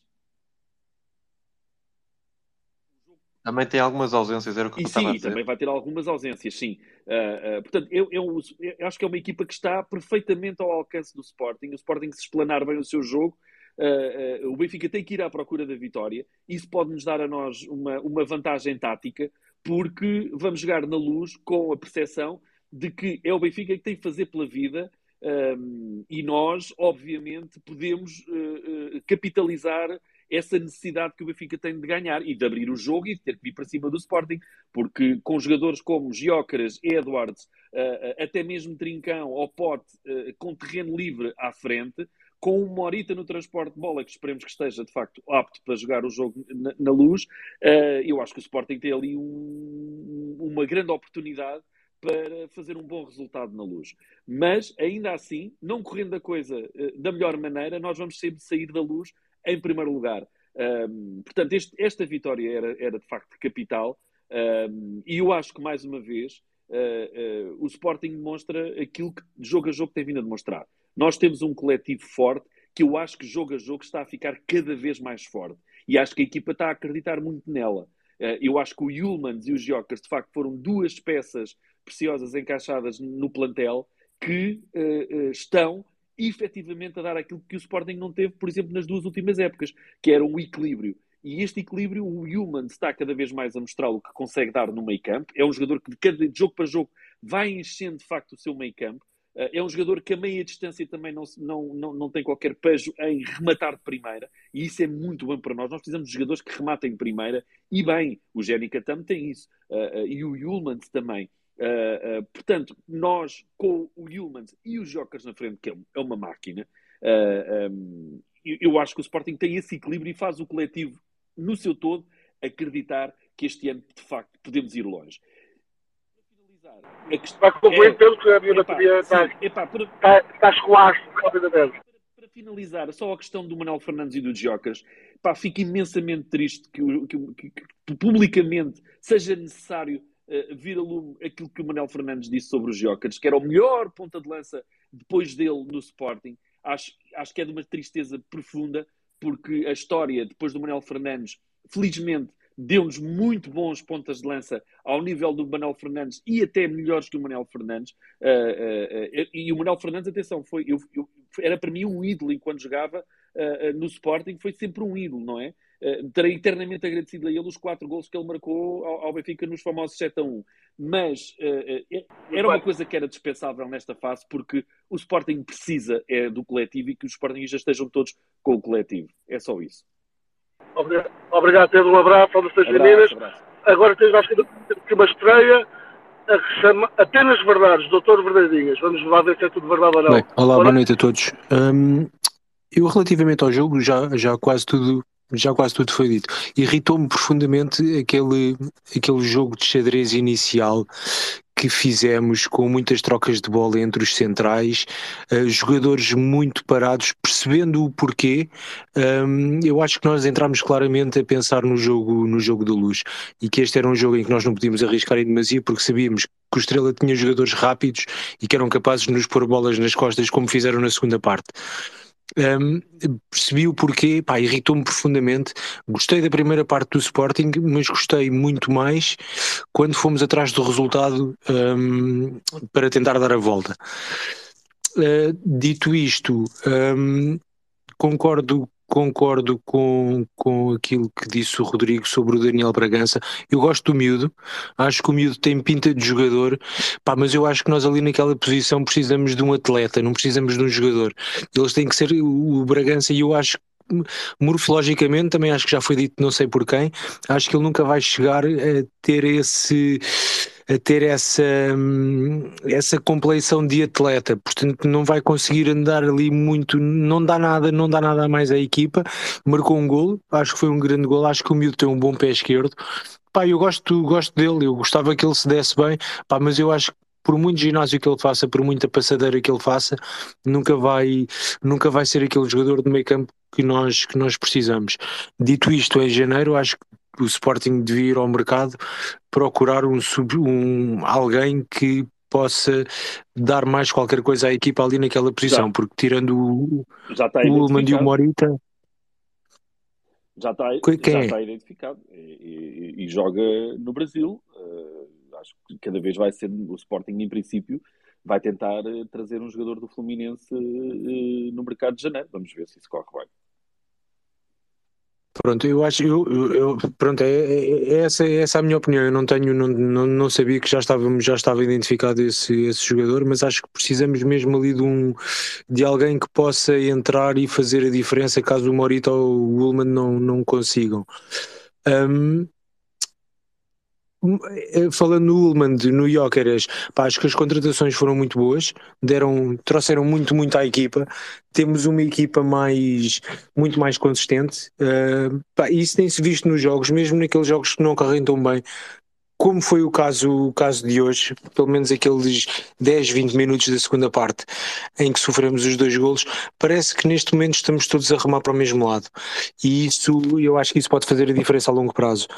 Também tem algumas ausências, era o que eu estava a dizer. Sim, também vai ter algumas ausências, sim. Portanto, eu acho que é uma equipa que está perfeitamente ao alcance do Sporting. O Sporting, se explanar bem o seu jogo, o Benfica tem que ir à procura da vitória. Isso pode nos dar a nós uma vantagem tática, porque vamos jogar na Luz com a percepção de que é o Benfica que tem que fazer pela vida, e nós, obviamente, podemos capitalizar essa necessidade que o Benfica tem de ganhar e de abrir o jogo e de ter que vir para cima do Sporting, porque com jogadores como Gyökeres, Edwards, até mesmo Trincão ou Pote, com terreno livre à frente, com o Morita no transporte de bola, que esperemos que esteja, de facto, apto para jogar o jogo na Luz, eu acho que o Sporting tem ali uma grande oportunidade para fazer um bom resultado na Luz. Mas, ainda assim, não correndo a coisa da melhor maneira, nós vamos sempre sair da Luz em primeiro lugar. Portanto, esta vitória era de facto capital, e eu acho que, mais uma vez, o Sporting demonstra aquilo que de jogo a jogo tem vindo a demonstrar. Nós temos um coletivo forte, que eu acho que jogo a jogo está a ficar cada vez mais forte. E acho que a equipa está a acreditar muito nela. Eu acho que o Yulmans e o Gyökeres, de facto, foram 2 peças preciosas encaixadas no plantel que estão efetivamente a dar aquilo que o Sporting não teve, por exemplo, nas 2 últimas épocas, que era um equilíbrio. E este equilíbrio, o Human está cada vez mais a mostrar o que consegue dar no meio campo. É um jogador que de cada jogo para jogo vai enchendo de facto o seu meio campo. É um jogador que a meia distância também não tem qualquer pejo em rematar de primeira, e isso é muito bom para nós. Nós precisamos de jogadores que rematem de primeira, e bem, o Jenica Tam tem isso, e o Yulmans também. Portanto, nós com o Yulmans e os Jokers na frente, que é uma máquina, eu acho que o Sporting tem esse equilíbrio e faz o coletivo no seu todo acreditar que este ano, de facto, podemos ir longe. Para concluir, penso que a minha bateria está escolaste rapidamente. Para finalizar, só a questão do Manuel Fernandes e do Jokers, fico imensamente triste que publicamente seja necessário vir a lume aquilo que o Manuel Fernandes disse sobre os Jokers, que era o melhor ponta de lança depois dele no Sporting. Acho que é de uma tristeza profunda, porque a história, depois do Manuel Fernandes, felizmente, deu-nos muito bons pontas de lança ao nível do Manuel Fernandes e até melhores que o Manuel Fernandes. E o Manuel Fernandes, atenção, era para mim um ídolo enquanto jogava no Sporting, foi sempre um ídolo, não é? Terei eternamente agradecido a ele os 4 golos que ele marcou ao Benfica nos famosos 7-1. Mas era uma coisa que era dispensável nesta fase, porque o Sporting precisa do coletivo e que os Sportingistas estejam todos com o coletivo. É só isso. Obrigado, Pedro. Um abraço aos seus meninas. Agora temos aqui uma estreia a que se chama Apenas Verdades, Doutor Verdadinhas. Vamos lá ver se é tudo verdade ou não. Bem, olá, boa noite a todos. Eu, relativamente ao jogo, já quase tudo foi dito. Irritou-me profundamente aquele jogo de xadrez inicial que fizemos, com muitas trocas de bola entre os centrais, jogadores muito parados, percebendo o porquê. Eu acho que nós entramos claramente a pensar no jogo da Luz, e que este era um jogo em que nós não podíamos arriscar em demasia, porque sabíamos que o Estrela tinha jogadores rápidos e que eram capazes de nos pôr bolas nas costas, como fizeram na segunda parte. Percebi o porquê, irritou-me profundamente. Gostei da primeira parte do Sporting, mas gostei muito mais quando fomos atrás do resultado para tentar dar a volta. Dito isto, concordo com aquilo que disse o Rodrigo sobre o Daniel Bragança. Eu gosto do miúdo, acho que o miúdo tem pinta de jogador, mas eu acho que nós ali naquela posição precisamos de um atleta, não precisamos de um jogador. Eles têm que ser o Bragança, e eu acho que morfologicamente, também acho que já foi dito, não sei por quem, acho que ele nunca vai chegar a ter essa compleição de atleta, portanto não vai conseguir andar ali muito, não dá nada a mais à equipa. Marcou um golo, acho que foi um grande golo, acho que o miúdo tem um bom pé esquerdo, eu gosto dele, eu gostava que ele se desse bem, mas eu acho que por muito ginásio que ele faça, por muita passadeira que ele faça, nunca vai ser aquele jogador de meio campo que nós precisamos. Dito isto, em janeiro acho que o Sporting devia ir ao mercado procurar alguém que possa dar mais qualquer coisa à equipa ali naquela posição, porque tirando o Ullmann e o Morita, já está identificado e joga no Brasil. Acho que cada vez vai ser o Sporting, em princípio, vai tentar trazer um jogador do Fluminense no mercado de janeiro. Vamos ver se isso corre bem. Pronto, eu acho, pronto, essa a minha opinião. Eu não sabia que já estava identificado esse jogador, mas acho que precisamos mesmo ali de alguém que possa entrar e fazer a diferença caso o Morita ou o Ullmann não consigam. Falando no Ullmann, no Gyökeres, acho que as contratações foram muito boas, trouxeram muito à equipa. Temos uma equipa muito mais consistente, isso tem-se visto nos jogos, mesmo naqueles jogos que não correm tão bem, como foi o caso de hoje, pelo menos aqueles 10, 20 minutos da segunda parte em que sofremos os 2 golos. Parece que neste momento estamos todos a remar para o mesmo lado, e isso, eu acho que isso pode fazer a diferença a longo prazo.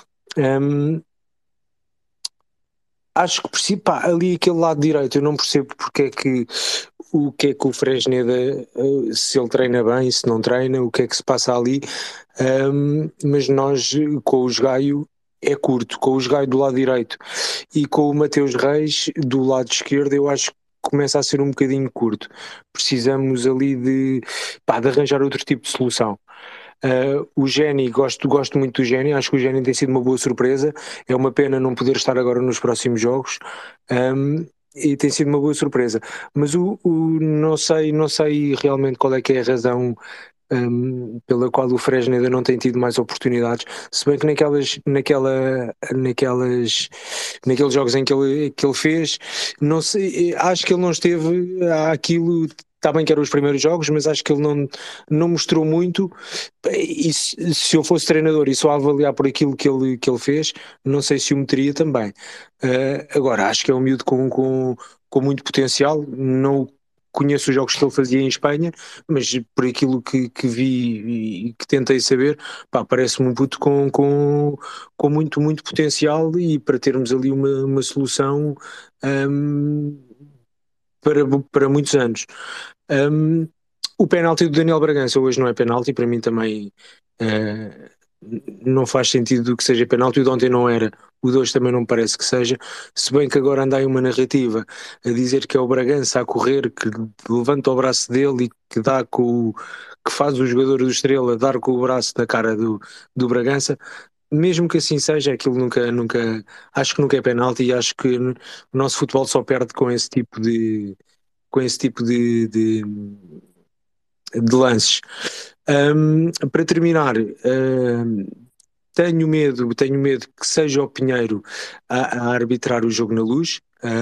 Acho que ali aquele lado direito eu não percebo o que é que o Fresneda, se ele treina bem, se não treina, o que é que se passa ali, mas nós com o Gaio é curto, com o Gaio do lado direito e com o Mateus Reis do lado esquerdo, eu acho que começa a ser um bocadinho curto. Precisamos ali de arranjar outro tipo de solução. O Géni, gosto muito do Géni, acho que o Géni tem sido uma boa surpresa. É uma pena não poder estar agora nos próximos jogos. E tem sido uma boa surpresa. Mas não sei realmente qual é que é a razão pela qual o Fresno ainda não tem tido mais oportunidades, se bem que naqueles jogos em que ele fez, não sei, acho que ele não esteve àquilo. Está bem que eram os primeiros jogos, mas acho que ele não mostrou muito. E se eu fosse treinador e só a avaliar por aquilo que ele fez, não sei se o meteria também. Agora, acho que é um miúdo com muito potencial. Não conheço os jogos que ele fazia em Espanha, mas por aquilo que vi e que tentei saber, pá, parece-me um puto com muito, muito potencial e para termos ali uma solução hum, para muitos anos. Hum, o penalti do Daniel Bragança hoje não é penalti, para mim também eh, não faz sentido que seja penalti. O de ontem não era, o de hoje também não me parece que seja. Se bem que agora anda aí uma narrativa a dizer que é o Bragança a correr, que levanta o braço dele e que dá que faz o jogador do Estrela dar com o braço na cara do Bragança. Mesmo que assim seja, aquilo acho que nunca é penalti e acho que o nosso futebol só perde com esse tipo de lances. Para terminar, tenho medo que seja o Pinheiro a arbitrar o jogo na Luz.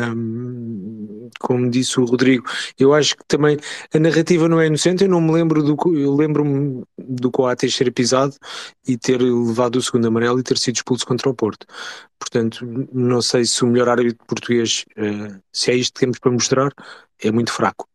Como disse o Rodrigo, eu acho que também a narrativa não é inocente. Eu não me lembro eu lembro-me do Coates ser pisado e ter levado o segundo amarelo e ter sido expulso contra o Porto. Portanto, não sei se o melhor árbitro português, se é isto que temos para mostrar, é muito fraco.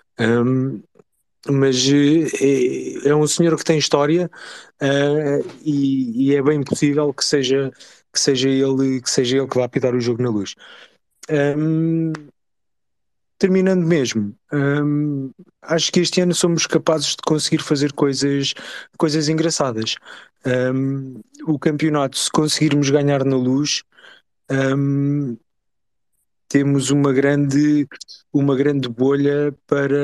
Mas é um senhor que tem história, e é bem possível que seja ele que vá apitar o jogo na Luz. Hum, terminando mesmo, acho que este ano somos capazes de conseguir fazer coisas engraçadas. O campeonato, se conseguirmos ganhar na Luz, hum, temos uma grande bolha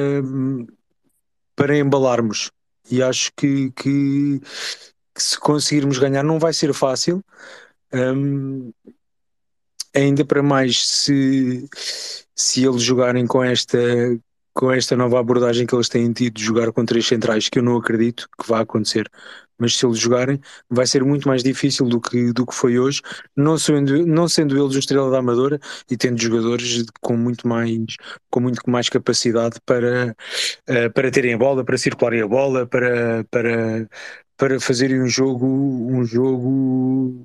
para embalarmos. E acho que se conseguirmos ganhar não vai ser fácil, hum, ainda para mais se eles jogarem com esta nova abordagem que eles têm tido de jogar com três centrais, que eu não acredito que vá acontecer. Mas se eles jogarem, vai ser muito mais difícil do que foi hoje, não sendo eles o Estrela da Amadora e tendo jogadores com muito mais capacidade para terem a bola, para circularem a bola, para fazerem um jogo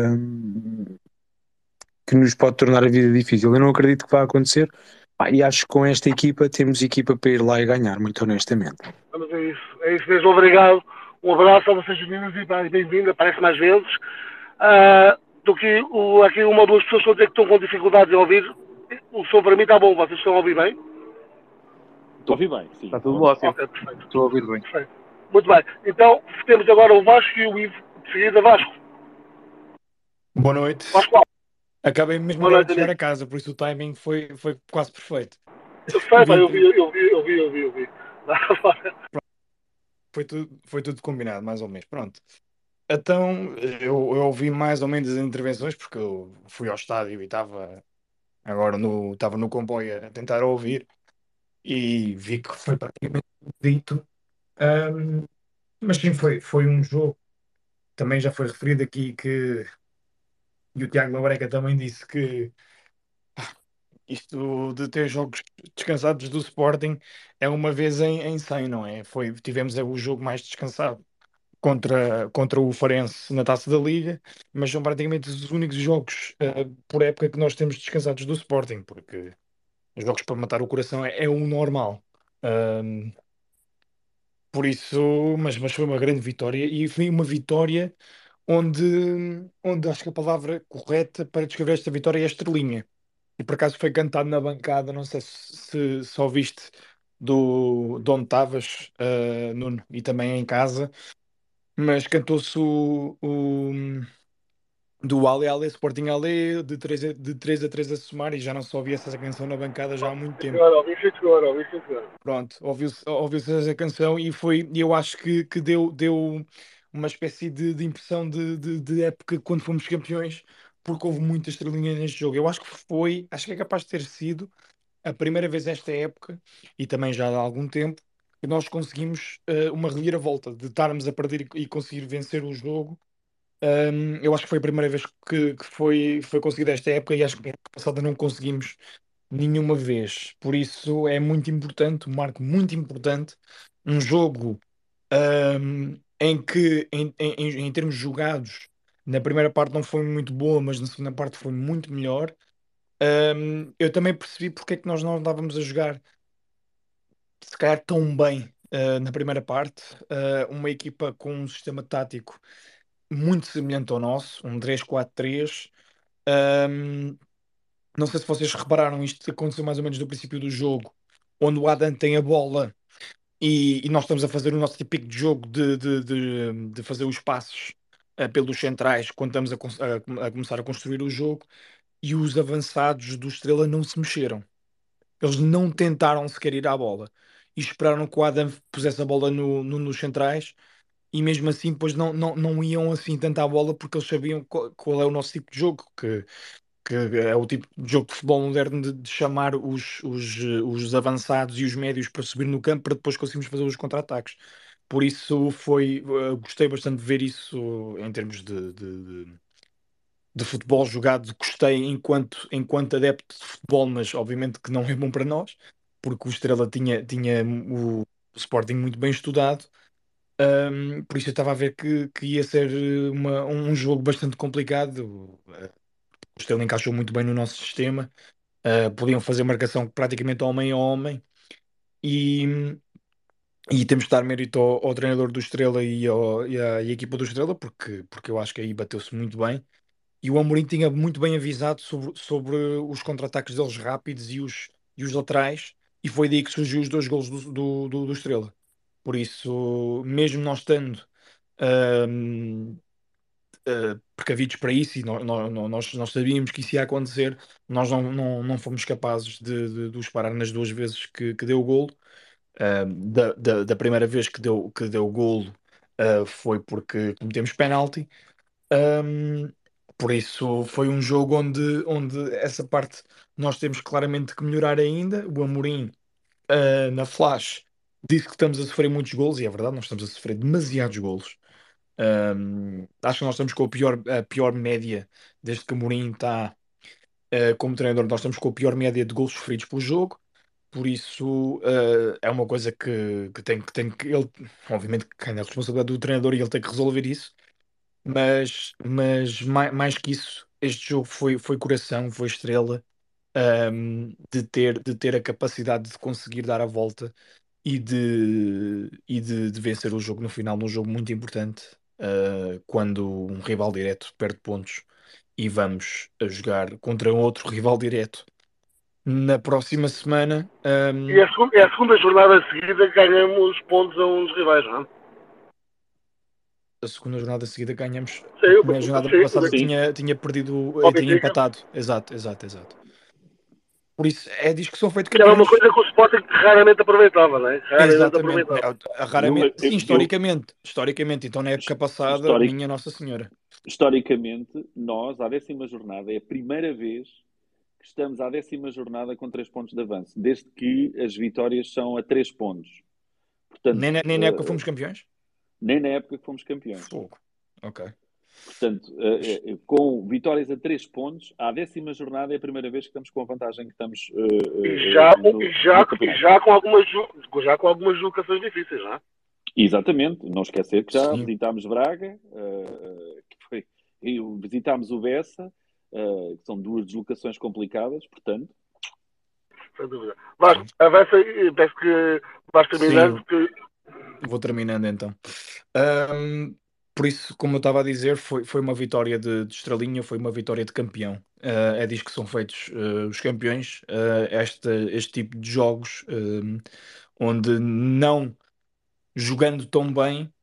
que nos pode tornar a vida difícil. Eu não acredito que vá acontecer, pá, e acho que com esta equipa temos equipa para ir lá e ganhar, muito honestamente. Vamos a isso. É isso mesmo. Obrigado. Um abraço a vocês meninos e bem-vindo. Aparece mais vezes. Aqui uma ou duas pessoas estão a dizer que estão com dificuldades em ouvir. O som para mim está bom. Vocês estão a ouvir bem? Estou a ouvir bem, sim. Está tudo ótimo. Ok, perfeito. Estou a ouvir bem. Perfeito. Muito bem. Então, temos agora o Vasco e o Ivo. De seguida, Vasco. Boa noite. Vasco, Acabei mesmo boa agora noite, de chegar amigo. a casa, por isso o timing foi quase perfeito. Eu sei, pá, eu Vim- vi. Foi tudo combinado, mais ou menos. Pronto. Então, eu ouvi mais ou menos as intervenções, porque eu fui ao estádio e estava no comboio a tentar ouvir, e vi que foi praticamente tudo dito. Ahm, mas sim, foi um jogo. Também já foi referido aqui e o Tiago Labreca também disse que isto de ter jogos descansados do Sporting é uma vez em 100, não é? Tivemos o jogo mais descansado contra o Farense na Taça da Liga, mas são praticamente os únicos jogos por época que nós temos descansados do Sporting, porque os jogos para matar o coração é o normal. Ahm, por isso, mas foi uma grande vitória e foi uma vitória onde acho que a palavra correta para descrever esta vitória é estrelinha. E por acaso foi cantado na bancada, não sei se ouviste do onde estavas, Nuno, e também em casa, mas cantou-se do Ale Ale, Sporting Ale, de 3 a 3 a somar, e já não se ouvia essa canção na bancada já há muito tempo. Agora, ouvi sim, senhor, ouvi sim, senhor. Pronto, ouviu-se essa canção e eu acho que deu uma espécie de impressão de época quando fomos campeões, porque houve muitas estrelinhas neste jogo. Eu acho que é capaz de ter sido a primeira vez esta época, e também já há algum tempo, que nós conseguimos uma reviravolta, de estarmos a perder e conseguir vencer o jogo. Eu acho que foi a primeira vez que foi conseguida esta época, e acho que a época passada não conseguimos nenhuma vez. Por isso é muito importante, um marco muito importante, um jogo em que, em termos jogados, na primeira parte não foi muito boa, mas na segunda parte foi muito melhor. Eu também percebi porque é que nós não andávamos a jogar, se calhar, tão bem na primeira parte. Uma equipa com um sistema tático muito semelhante ao nosso, um 3-4-3. Ahm, não sei se vocês repararam, isto aconteceu mais ou menos no princípio do jogo, onde o Adam tem a bola e nós estamos a fazer o nosso típico de jogo de fazer os passos pelos centrais quando estamos a começar a construir o jogo, e os avançados do Estrela não se mexeram. Eles não tentaram sequer ir à bola e esperaram que o Adam pusesse a bola nos centrais, e mesmo assim depois não iam assim tanto à bola, porque eles sabiam qual é o nosso tipo de jogo, que é o tipo de jogo de futebol moderno de chamar os avançados e os médios para subir no campo para depois conseguirmos fazer os contra-ataques. Por isso gostei bastante de ver isso em termos de futebol jogado. Gostei enquanto adepto de futebol, mas obviamente que não é bom para nós, porque o Estrela tinha o Sporting muito bem estudado. Por isso eu estava a ver que ia ser um jogo bastante complicado. O Estrela encaixou muito bem no nosso sistema. Podiam fazer marcação praticamente homem a homem, e, e temos de dar mérito ao treinador do Estrela e à equipa do Estrela, porque eu acho que aí bateu-se muito bem. E o Amorim tinha muito bem avisado sobre os contra-ataques deles rápidos e os laterais, e foi daí que surgiu os dois golos do Estrela. Por isso, mesmo nós estando ahm, precavidos para isso, e nós sabíamos que isso ia acontecer, nós não fomos capazes de os parar nas duas vezes que deu o golo. Da primeira vez que deu o golo, foi porque cometemos penalti. Um, por isso foi um jogo onde essa parte nós temos claramente que melhorar ainda. O Amorim, na Flash, disse que estamos a sofrer muitos golos, e é verdade, nós estamos a sofrer demasiados golos. Acho que nós estamos com a pior média desde que o Amorim está como treinador. Nós estamos com a pior média de golos sofridos por jogo. Por isso, é uma coisa que ele, obviamente, que é a responsabilidade do treinador, e ele tem que resolver isso. Mas mais que isso, este jogo foi coração, foi Estrela, de ter a capacidade de conseguir dar a volta e de vencer o jogo no final, num jogo muito importante, quando um rival direto perde pontos e vamos a jogar contra outro rival direto na próxima semana. E é a segunda jornada seguida que ganhamos pontos a uns rivais, não é? A segunda jornada seguida ganhamos. Sim, A primeira jornada passada Sim. tinha perdido, Ao tinha Benfica. empatado. Exato. Por isso é disto que são feitos Que era uma campeões. coisa que o Sporting raramente aproveitava, não é? Raramente Exatamente. aproveitava. Raramente, sim, Eu- historicamente. Então, na época passada, Histórico- minha Nossa Senhora. Historicamente, nós, à 10ª jornada, é a primeira vez que estamos à 10ª jornada com 3 pontos de avanço, desde que as vitórias são a 3 pontos. Portanto, Nem na época fomos campeões? nem na época que fomos campeões. Fogo. Ok. Portanto, com vitórias a 3 pontos, à 10ª jornada é a primeira vez que estamos com a vantagem que estamos E já, no e já, campeonato. e já com algumas deslocações difíceis, não é? Exatamente, não esquecer que já Sim. visitámos Braga, e visitámos o Bessa, que são 2 deslocações complicadas, portanto. Sem dúvida. Vasco, avança e peço que vais terminando, Sim, porque vou terminando então. Por isso, como eu estava a dizer, foi uma vitória de estrelinha, foi uma vitória de campeão. É disso que são feitos os campeões. Este tipo de jogos, onde não jogando tão bem,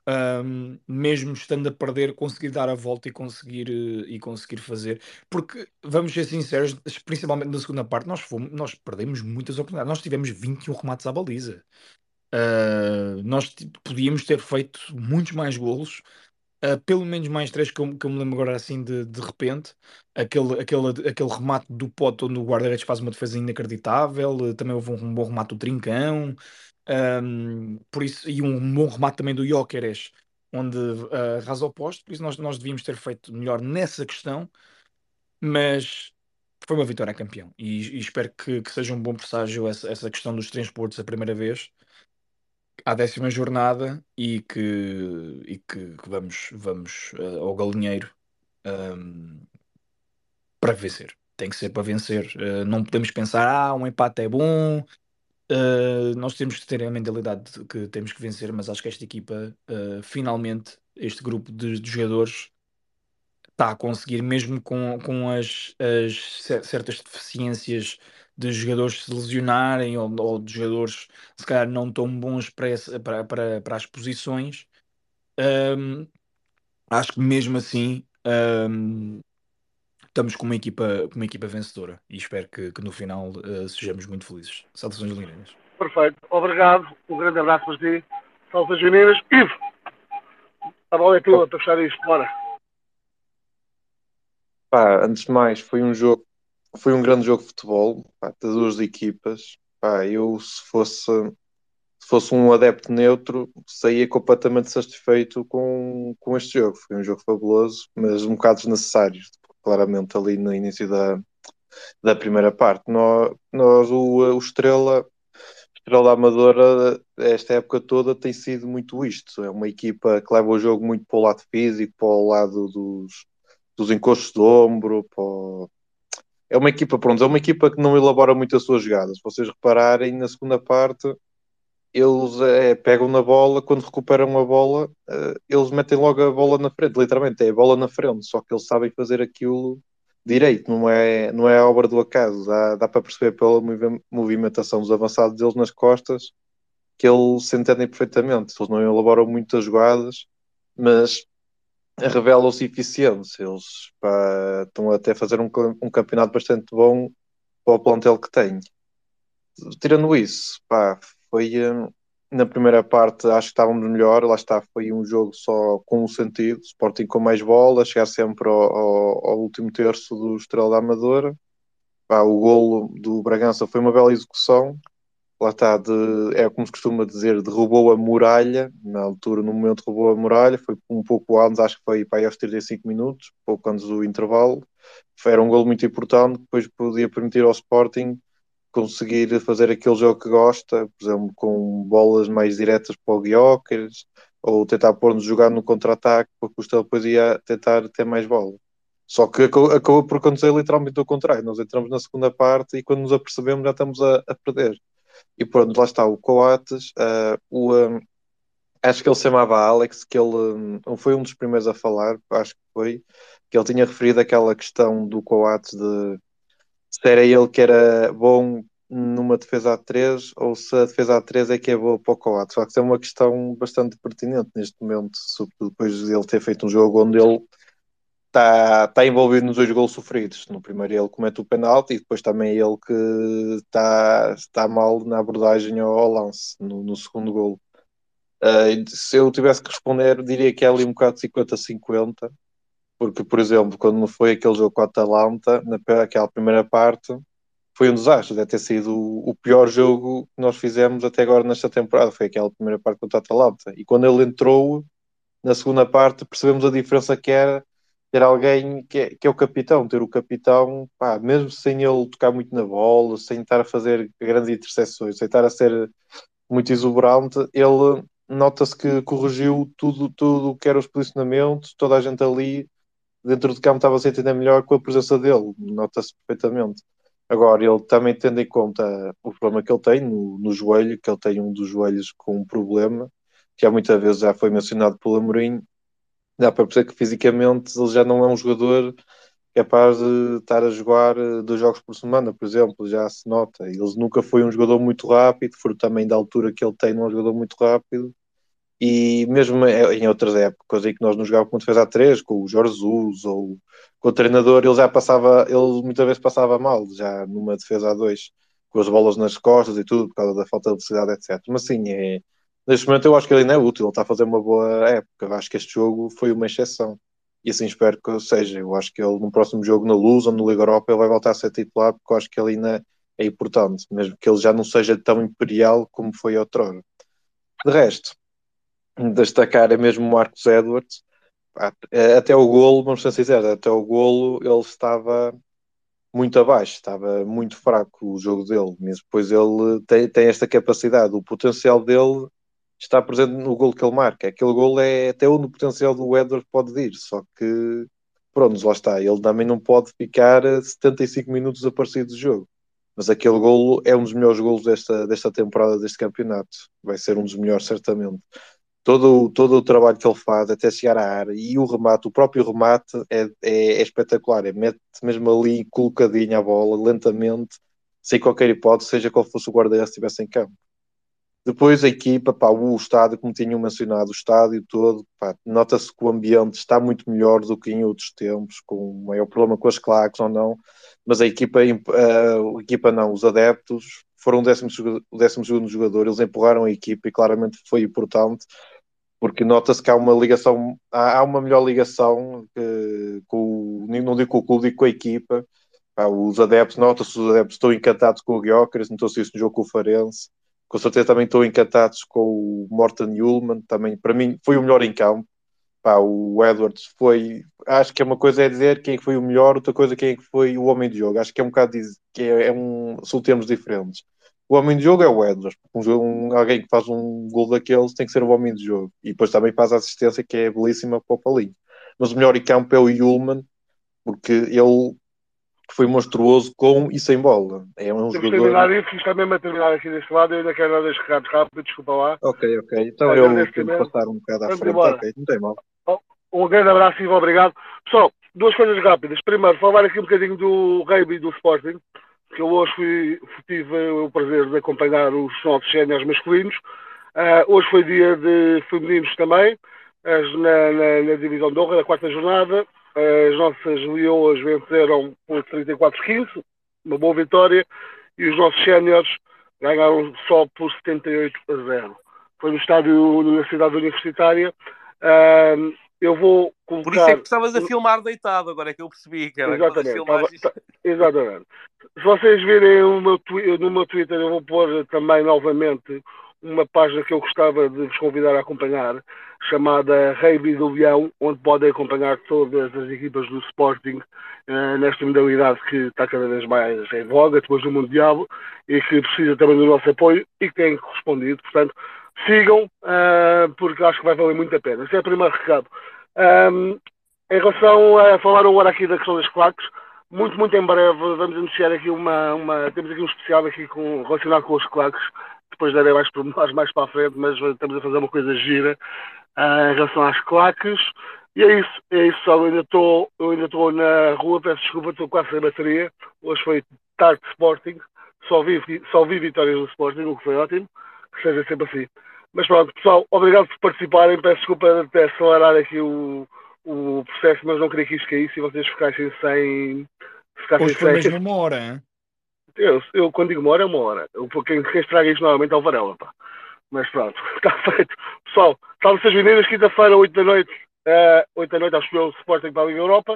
mesmo estando a perder, conseguir dar a volta e conseguir fazer. Porque, vamos ser sinceros, principalmente na segunda parte, nós perdemos muitas oportunidades. Nós tivemos 21 remates à baliza. Nós podíamos ter feito muitos mais golos. Pelo menos mais três que eu me lembro agora assim de repente. Aquele remate do Pote onde o guarda-redes faz uma defesa inacreditável. Também houve um bom remate do Trincão. Por isso, e um bom remate também do Gyökeres, onde rasa o poste. Por isso nós devíamos ter feito melhor nessa questão. Mas foi uma vitória a campeão. E espero que seja um bom presságio essa questão dos transportes a primeira vez à 10ª jornada e que vamos ao galinheiro, ahm, para vencer. Tem que ser para vencer. Não podemos pensar, um empate é bom. Nós temos que ter a mentalidade de que temos que vencer, mas acho que esta equipa, finalmente, este grupo de jogadores está a conseguir, mesmo com as certas deficiências de jogadores se lesionarem ou de jogadores se calhar não tão bons para as posições. hum, Acho que mesmo assim, estamos com uma equipa vencedora e espero que no final sejamos muito felizes. Saudações leoninas. Perfeito. Obrigado. Um grande abraço para ti. Salve Meninas. Ivo, a bola é tua para fechar isto. Bora. Pá, antes de mais, foi um grande jogo de futebol, pá, das duas equipas. Pá, eu, se fosse um adepto neutro, saía completamente satisfeito com este jogo. Foi um jogo fabuloso, mas um bocado desnecessário, claramente ali no início da primeira parte. Nós o Estrela Amadora, esta época toda, tem sido muito isto. É uma equipa que leva o jogo muito para o lado físico, para o lado dos encostos de ombro. É uma equipa, pronto, é uma equipa que não elabora muito as suas jogadas. Se vocês repararem, na segunda parte, eles pegam na bola, quando recuperam a bola, eles metem logo a bola na frente, literalmente, é a bola na frente, só que eles sabem fazer aquilo direito, não é a obra do acaso. Dá para perceber pela movimentação dos avançados deles nas costas que eles se entendem perfeitamente. Eles não elaboram muitas jogadas, mas revelam-se eficientes. Eles, pá, estão até a fazer um campeonato bastante bom para o plantel que têm. Tirando isso, pá, foi na primeira parte acho que estávamos melhor, lá está, foi um jogo só com um sentido, Sporting com mais bola, chegar sempre ao último terço do Estrela da Amadora. Pá, o golo do Bragança foi uma bela execução, lá está, é como se costuma dizer, derrubou a muralha, na altura, no momento derrubou a muralha, foi um pouco antes, acho que foi para aí aos 35 minutos, pouco antes do intervalo. Era um golo muito importante, depois podia permitir ao Sporting conseguir fazer aquele jogo que gosta, por exemplo, com bolas mais diretas para o Gyökeres, ou tentar pôr-nos jogar no contra-ataque, porque o Estrela depois ia tentar ter mais bola. Só que acabou por acontecer literalmente o contrário. Nós entramos na segunda parte e quando nos apercebemos já estamos a perder. E pronto, lá está o Coates. Acho que ele se chamava Alex, que ele foi um dos primeiros a falar, acho que foi, que ele tinha referido aquela questão do Coates de se era ele que era bom numa defesa a 3 ou se a defesa a 3 é que é boa para o Coates. Só que é uma questão bastante pertinente neste momento, sobretudo depois de ele ter feito um jogo onde ele está envolvido nos dois gols sofridos. No primeiro ele comete o penalti e depois também é ele que está mal na abordagem ao lance, no segundo gol. Se eu tivesse que responder, diria que é ali um bocado 50-50, porque, por exemplo, quando foi aquele jogo com a Atalanta, naquela primeira parte, foi um desastre. Deve ter sido o pior jogo que nós fizemos até agora nesta temporada. Foi aquela primeira parte contra a Atalanta. E quando ele entrou, na segunda parte, percebemos a diferença que era ter alguém que é o capitão. Ter o capitão, pá, mesmo sem ele tocar muito na bola, sem estar a fazer grandes interseções, sem estar a ser muito exuberante, ele nota-se que corrigiu tudo o que era os posicionamentos, toda a gente ali dentro de campo estava a se entender melhor com a presença dele, nota-se perfeitamente. Agora, ele também tendo em conta o problema que ele tem no joelho, que ele tem um dos joelhos com um problema, que há muitas vezes já foi mencionado pelo Amorim, dá para perceber que fisicamente ele já não é um jogador capaz de estar a jogar 2 jogos por semana, por exemplo, já se nota. Ele nunca foi um jogador muito rápido, fruto também da altura que ele tem, não é um jogador muito rápido, E mesmo em outras épocas em que nós não jogávamos com defesa a 3, com o Jorge Jesus ou com o treinador, ele muitas vezes passava mal, já numa defesa a 2, com as bolas nas costas e tudo, por causa da falta de velocidade, etc. Mas sim, neste momento eu acho que ele ainda é útil, ele está a fazer uma boa época. Eu acho que este jogo foi uma exceção. E assim espero que seja. Eu acho que ele no próximo jogo na Luz ou no Liga Europa ele vai voltar a ser titular, porque eu acho que ele ainda é importante, mesmo que ele já não seja tão imperial como foi outrora. De resto, destacar é mesmo o Marcos Edwards. Até o golo, vamos ser sinceros, até o golo ele estava muito abaixo, estava muito fraco o jogo dele, mas depois ele tem esta capacidade, o potencial dele está presente no golo que ele marca. Aquele golo é até onde o potencial do Edwards pode ir, só que pronto, lá está, ele também não pode ficar 75 minutos desaparecido do jogo. Mas aquele golo é um dos melhores golos desta temporada, deste campeonato. Vai ser um dos melhores, certamente. Todo o trabalho que ele faz até chegar à área e o remate, o próprio remate é espetacular. Mete mesmo ali colocadinho a bola, lentamente, sem qualquer hipótese, seja qual fosse o guarda-redes que estivesse em campo. Depois a equipa, pá, o estádio, como tinham mencionado, o estádio todo, pá, nota-se que o ambiente está muito melhor do que em outros tempos, com o maior problema com as claques ou não, mas a equipa não, os adeptos foram o 12º jogador, eles empurraram a equipa e claramente foi importante, porque nota-se que há uma ligação, há uma melhor ligação não digo com o clube, digo com a equipa. Pá, os adeptos, nota-se os adeptos estão encantados com o Gyökeres, notou-se isso no jogo com o Farense. Com certeza também estão encantados com o Morten Hjulmand, também para mim foi o melhor em campo. Pá, o Edwards foi, acho que é uma coisa é dizer quem foi o melhor, outra coisa quem foi o homem de jogo. Acho que é um bocado são termos diferentes. O homem de jogo é o Edwards. Alguém que faz um gol daqueles tem que ser o homem de jogo. E depois também faz a assistência que é belíssima para o Paulinho. Mas o melhor em campo é o Hjulmand, porque ele foi monstruoso com e sem bola. É um Temos jogador. terminar isso, está mesmo a terminar aqui deste lado. Eu ainda quero dar 2 recados rápido, desculpa lá. Ok. Então eu Agradeço tenho que imenso. passar um bocado à Vamos frente. embora. Ok, não tem mal. Um grande abraço e obrigado. Pessoal, 2 coisas rápidas. Primeiro, falar aqui um bocadinho do rugby e do Sporting, que eu hoje tive o prazer de acompanhar os nossos séniores masculinos. Hoje foi dia de femininos também, na divisão de honra, da 4ª jornada. As nossas leoas venceram por 34-15, uma boa vitória, e os nossos séniores ganharam só por 78-0. Foi no estádio da cidade universitária. Eu vou colocar... Por isso é que estavas a filmar deitado, agora é que eu percebi, cara. Exatamente. Exatamente. Se vocês virem no meu Twitter, eu vou pôr também novamente uma página que eu gostava de vos convidar a acompanhar, chamada Rugby do Leão, onde podem acompanhar todas as equipas do Sporting nesta modalidade que está cada vez mais em voga, depois do Mundial, e que precisa também do nosso apoio e que tem correspondido. Portanto, sigam, porque acho que vai valer muito a pena. Esse é o primeiro recado. Em relação a falar agora aqui da questão das claques, muito em breve vamos anunciar aqui temos aqui um especial aqui relacionado com os claques, depois darei mais pormenores mais para a frente, mas estamos a fazer uma coisa gira em relação às claques. E é isso, só eu ainda estou na rua, peço desculpa, estou quase sem bateria. Hoje foi tarde de Sporting, só vi vitórias do Sporting, o que foi ótimo, que seja sempre assim. Mas pronto, pessoal, obrigado por participarem, peço desculpa de acelerar aqui o processo, mas não queria que isto caísse e vocês ficassem sem... Hoje foi mesmo uma hora, hein? Eu quando digo uma hora, é uma hora. Quem estraga isto normalmente é o Varela, pá. Mas pronto, está feito. Pessoal, salve-se meninas, quinta-feira, 8 da noite. 8 da noite, acho que é o Sporting para a Liga Europa.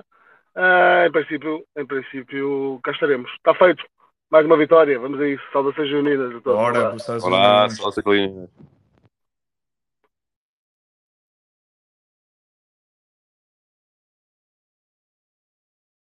Em princípio, cá estaremos. Está feito. Mais uma vitória, vamos a isso. Saudações unidas a todos. Ora, Olá, salve-se.